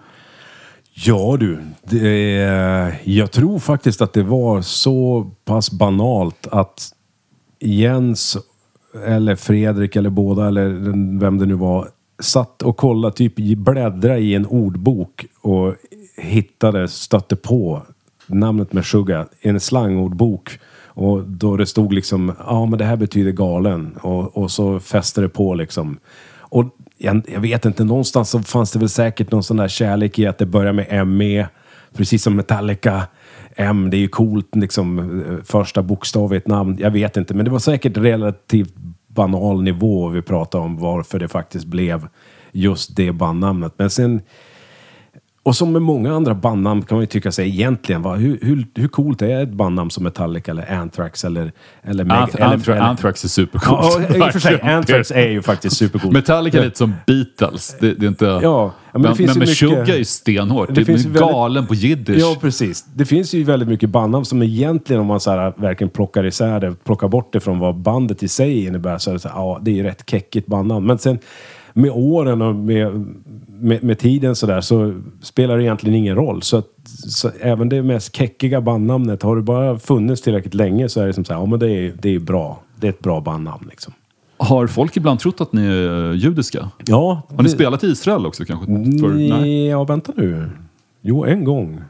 Ja du, det är, jag tror faktiskt att det var så pass banalt att Jens eller Fredrik eller båda eller vem det nu var satt och kollade, typ bläddra i en ordbok och hittade, stötte på namnet Meshuggah i en slangordbok. Och då det stod liksom, ja men det här betyder galen. Och, och så fäste det på liksom. Och jag, jag vet inte, någonstans så fanns det väl säkert någon sån där kärlek i att det börjar med M E. Precis som Metallica. M, det är ju coolt liksom, första bokstav i ett namn. Jag vet inte, men det var säkert relativt banal nivå vi pratade om varför det faktiskt blev just det bandnamnet. Men sen... Och som med många andra bandnamn kan man ju tycka sig egentligen, va, hur, hur, hur coolt är ett bandnamn som Metallica eller Anthrax eller... eller, Meg- Anth- eller, Anthrax, eller Anthrax är supercoolt. Ja, i och för sig, Anthrax är ju faktiskt supercoolt. Metallica är lite som Beatles. Det, det är inte... Ja, men, men, det finns men ju Meshuggah mycket... är ju stenhårt. Det, Det det finns är ju väldigt- galen på jiddisch. Ja, precis. Det finns ju väldigt mycket bandnamn som egentligen, om man så här, verkligen plockar isär det, plockar bort det från vad bandet i sig innebär, så är det så här, ja, det är ju rätt keckigt bandnamn. Men sen med åren och med, med, med tiden så där, så spelar det egentligen ingen roll. Så, att, så även det mest keckiga bandnamnet, har det bara funnits tillräckligt länge, så är det som så här, ja men det är, det är bra. Det är ett bra bandnamn liksom. Har folk ibland trott att ni är judiska? Ja. Har ni spelat i Israel också kanske? För, nej. Ja, vänta nu. Jo, en gång.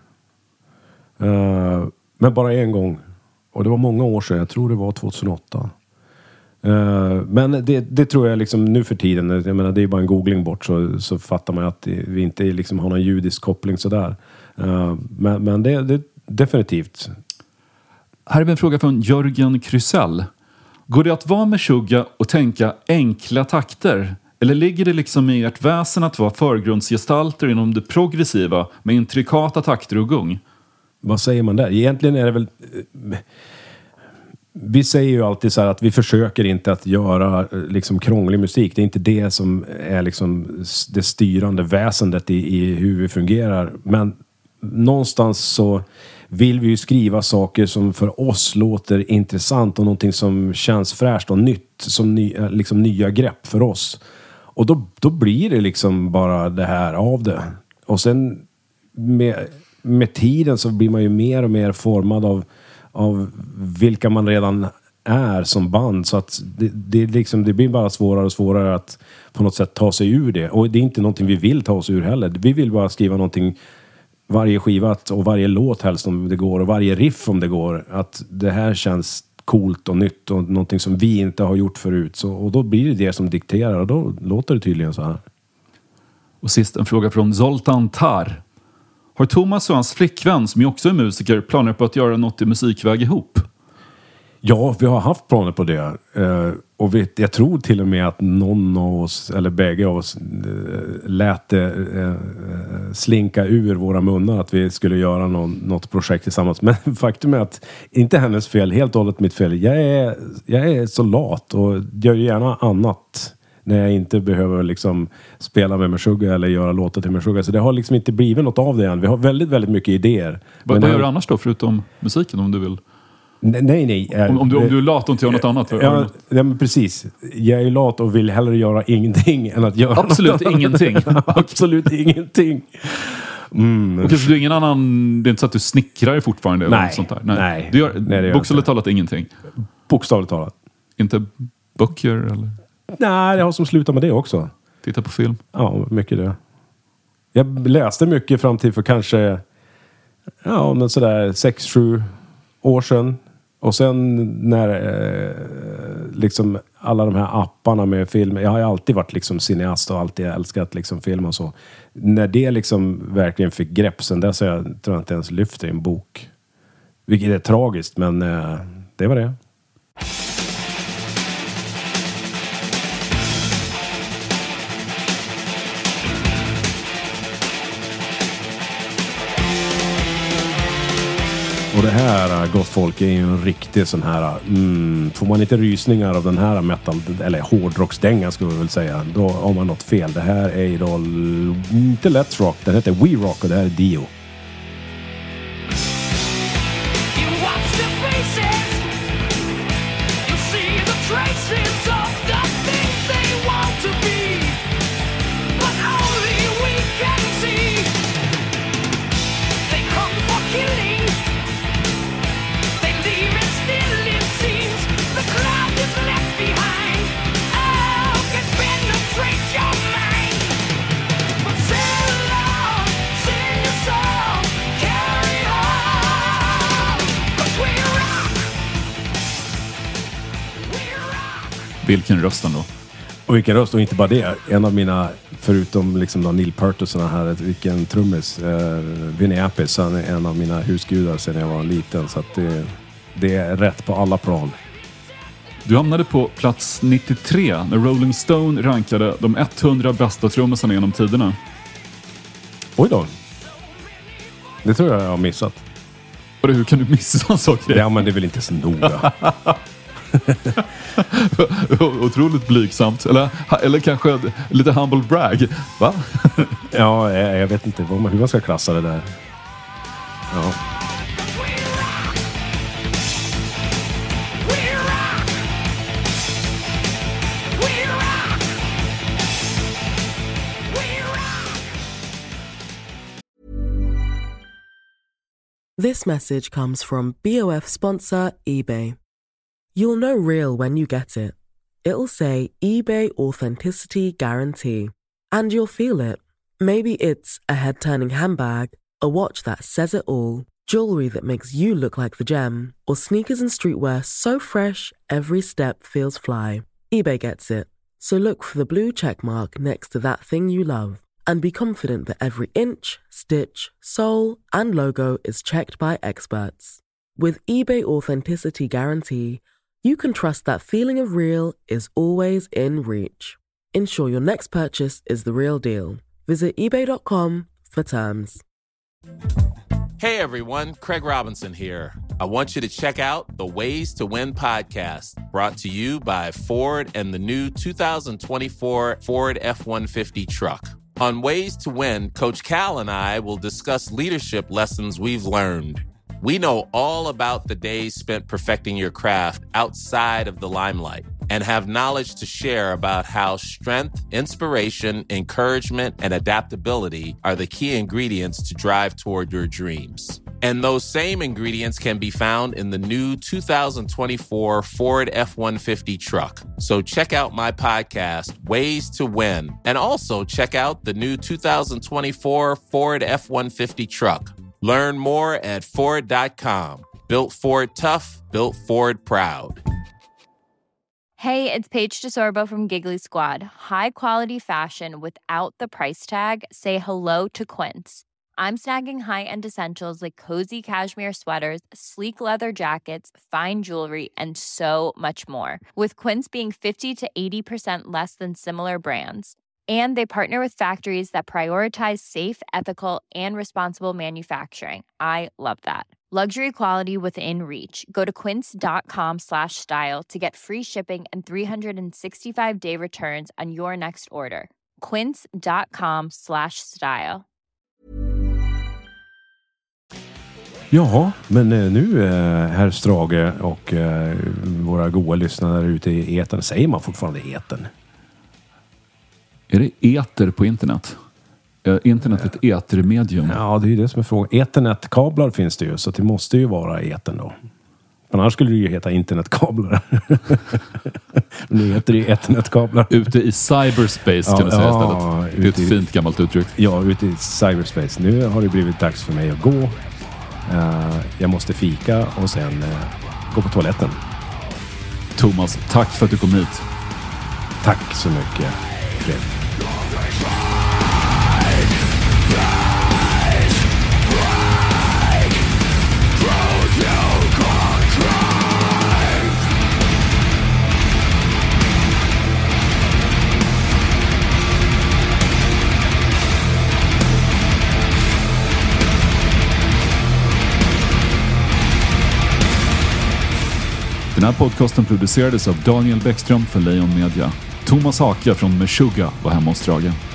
Uh, men bara en gång. Och det var många år sedan. Jag tror det var tjugohundraåtta. Uh, men det, det tror jag liksom nu för tiden. Jag menar, det är bara en googling bort, så, så fattar man att det, vi inte liksom har någon judisk koppling sådär. Uh, men men det, det definitivt. Här är en fråga från Jörgen Krysell. Går det att vara Meshuggah och tänka enkla takter? Eller ligger det liksom i ert väsen att vara förgrundsgestalter inom det progressiva med intrikata takter och gung? Vad säger man där? Egentligen är det väl... Vi säger ju alltid så här att vi försöker inte att göra liksom krånglig musik. Det är inte det som är liksom det styrande väsendet i, i hur vi fungerar. Men någonstans så vill vi ju skriva saker som för oss låter intressant och någonting som känns fräscht och nytt, som ny, liksom nya grepp för oss. Och då, då blir det liksom bara det här av det. Och sen med, med tiden så blir man ju mer och mer formad av, av vilka man redan är som band. Så att det, det, liksom, det blir bara svårare och svårare att på något sätt ta sig ur det. Och det är inte någonting vi vill ta oss ur heller. Vi vill bara skriva någonting, varje skiva och varje låt helst om det går, och varje riff om det går, att det här känns coolt och nytt och någonting som vi inte har gjort förut. Så, och då blir det det som dikterar, och då låter det tydligen så här. Och sist en fråga från Zoltan Tar. Har Thomas och hans flickvän, som ju också är musiker, planer på att göra något i musikväg ihop? Ja, vi har haft planer på det. Uh, och vi, jag tror till och med att någon av oss, eller bägge av oss, uh, lät det uh, slinka ur våra munnar att vi skulle göra någon, något projekt tillsammans. Men faktum är att, inte hennes fel, helt och hållet mitt fel. Jag är, jag är så lat och gör gärna annat när jag inte behöver liksom spela med Meshuggah eller göra låtar till Meshuggah. Så det har liksom inte blivit något av det än. Vi har väldigt, väldigt mycket idéer. Vad gör du annars då, förutom musiken, om du vill? Nej, nej. Äh, om, om, du, om du är lat och inte gör något annat? Ja, ja, ja, men precis. Jag är lat och vill hellre göra ingenting än att göra Absolut något ingenting. Absolut ingenting. Mm. Okej, så du är ingen annan... Det är inte så att du snickrar fortfarande? Eller Nej. något sånt där. Nej. Nej. Du gör nej, det bokstavligt talat ingenting? Bokstavligt talat. Inte böcker eller? Nej, jag har som slutat med det också. Titta på film? Ja, mycket det. Jag läste mycket fram till för kanske... Ja, men sådär sex, sju år sedan. Och sen när eh, liksom alla de här apparna med film, jag har ju alltid varit liksom cineast och alltid älskat liksom film och så. När det liksom verkligen fick grepp, sen dess jag tror jag inte ens lyfter en bok. Vilket är tragiskt, men eh, det var det. Och det här, gott folk, är ju en riktig sån här... Mm, får man inte rysningar av den här metal... Eller hårdrocksdängan skulle jag väl säga. Då har man något fel. Det här är idag inte Let's Rock. Den heter We Rock och det här är Dio. Vilken röst ändå. Och vilken röst, och inte bara det. En av mina, förutom liksom då Neil Peart och såna här, vilken trummis, eh, Vinnie Appice, han är en av mina husgudar sedan jag var liten. Så att det, det är rätt på alla plan. Du hamnade på plats nittiotre när Rolling Stone rankade de hundra bästa trummisarna genom tiderna. Oj då. Det tror jag jag har missat. Och hur kan du missa en sak? Ja, men det är väl inte så noga. Otroligt blygsamt. Eller, eller kanske lite humble brag. Va? Ja, jag, jag vet inte hur man ska klassa det där. Ja. This message comes from B O F sponsor eBay. You'll know real when you get it. It'll say eBay Authenticity Guarantee. And you'll feel it. Maybe it's a head-turning handbag, a watch that says it all, jewelry that makes you look like the gem, or sneakers and streetwear so fresh every step feels fly. eBay gets it. So look for the blue check mark next to that thing you love. And be confident that every inch, stitch, sole, and logo is checked by experts. With eBay Authenticity Guarantee, you can trust that feeling of real is always in reach. Ensure your next purchase is the real deal. Visit ebay dot com for terms. Hey everyone, Craig Robinson here. I want you to check out the Ways to Win podcast, brought to you by Ford and the new two thousand twenty-four Ford F one fifty truck. On Ways to Win, Coach Cal and I will discuss leadership lessons we've learned. We know all about the days spent perfecting your craft outside of the limelight and have knowledge to share about how strength, inspiration, encouragement, and adaptability are the key ingredients to drive toward your dreams. And those same ingredients can be found in the new two thousand twenty-four Ford F one fifty truck. So check out my podcast, Ways to Win, and also check out the new two thousand twenty-four Ford F one fifty truck. Learn more at Ford dot com. Built Ford tough, built Ford proud. Hey, it's Paige DeSorbo from Giggly Squad. High quality fashion without the price tag. Say hello to Quince. I'm snagging high-end essentials like cozy cashmere sweaters, sleek leather jackets, fine jewelry, and so much more. With Quince being fifty to eighty percent less than similar brands. And they partner with factories that prioritize safe, ethical, and responsible manufacturing. I love that. Luxury quality within reach. Go to quince.com slash style to get free shipping and three sixty-five day returns on your next order. Quince.com slash style. Jaha, men nu herr Strage och våra goda lyssnare ute i etern, säger man fortfarande etern? Är det eter på internet? Är internet ett etermedium? Ja, det är ju det som är frågan. Ethernetkablar finns det ju, så det måste ju vara etern då. Men annars skulle det ju heta internetkablar. Nu heter det eternetkablar. Ute i cyberspace kan ja, du säga ja, istället. Det är ett i, fint gammalt uttryck. Ja, ute i cyberspace. Nu har det blivit dags för mig att gå. Uh, jag måste fika och sen uh, gå på toaletten. Thomas, tack för att du kom hit. Tack så mycket, Fred. Den här podcasten producerades av Daniel Bäckström för Lejon Media. Thomas Haka från Meshuggah var hemma hos Strage.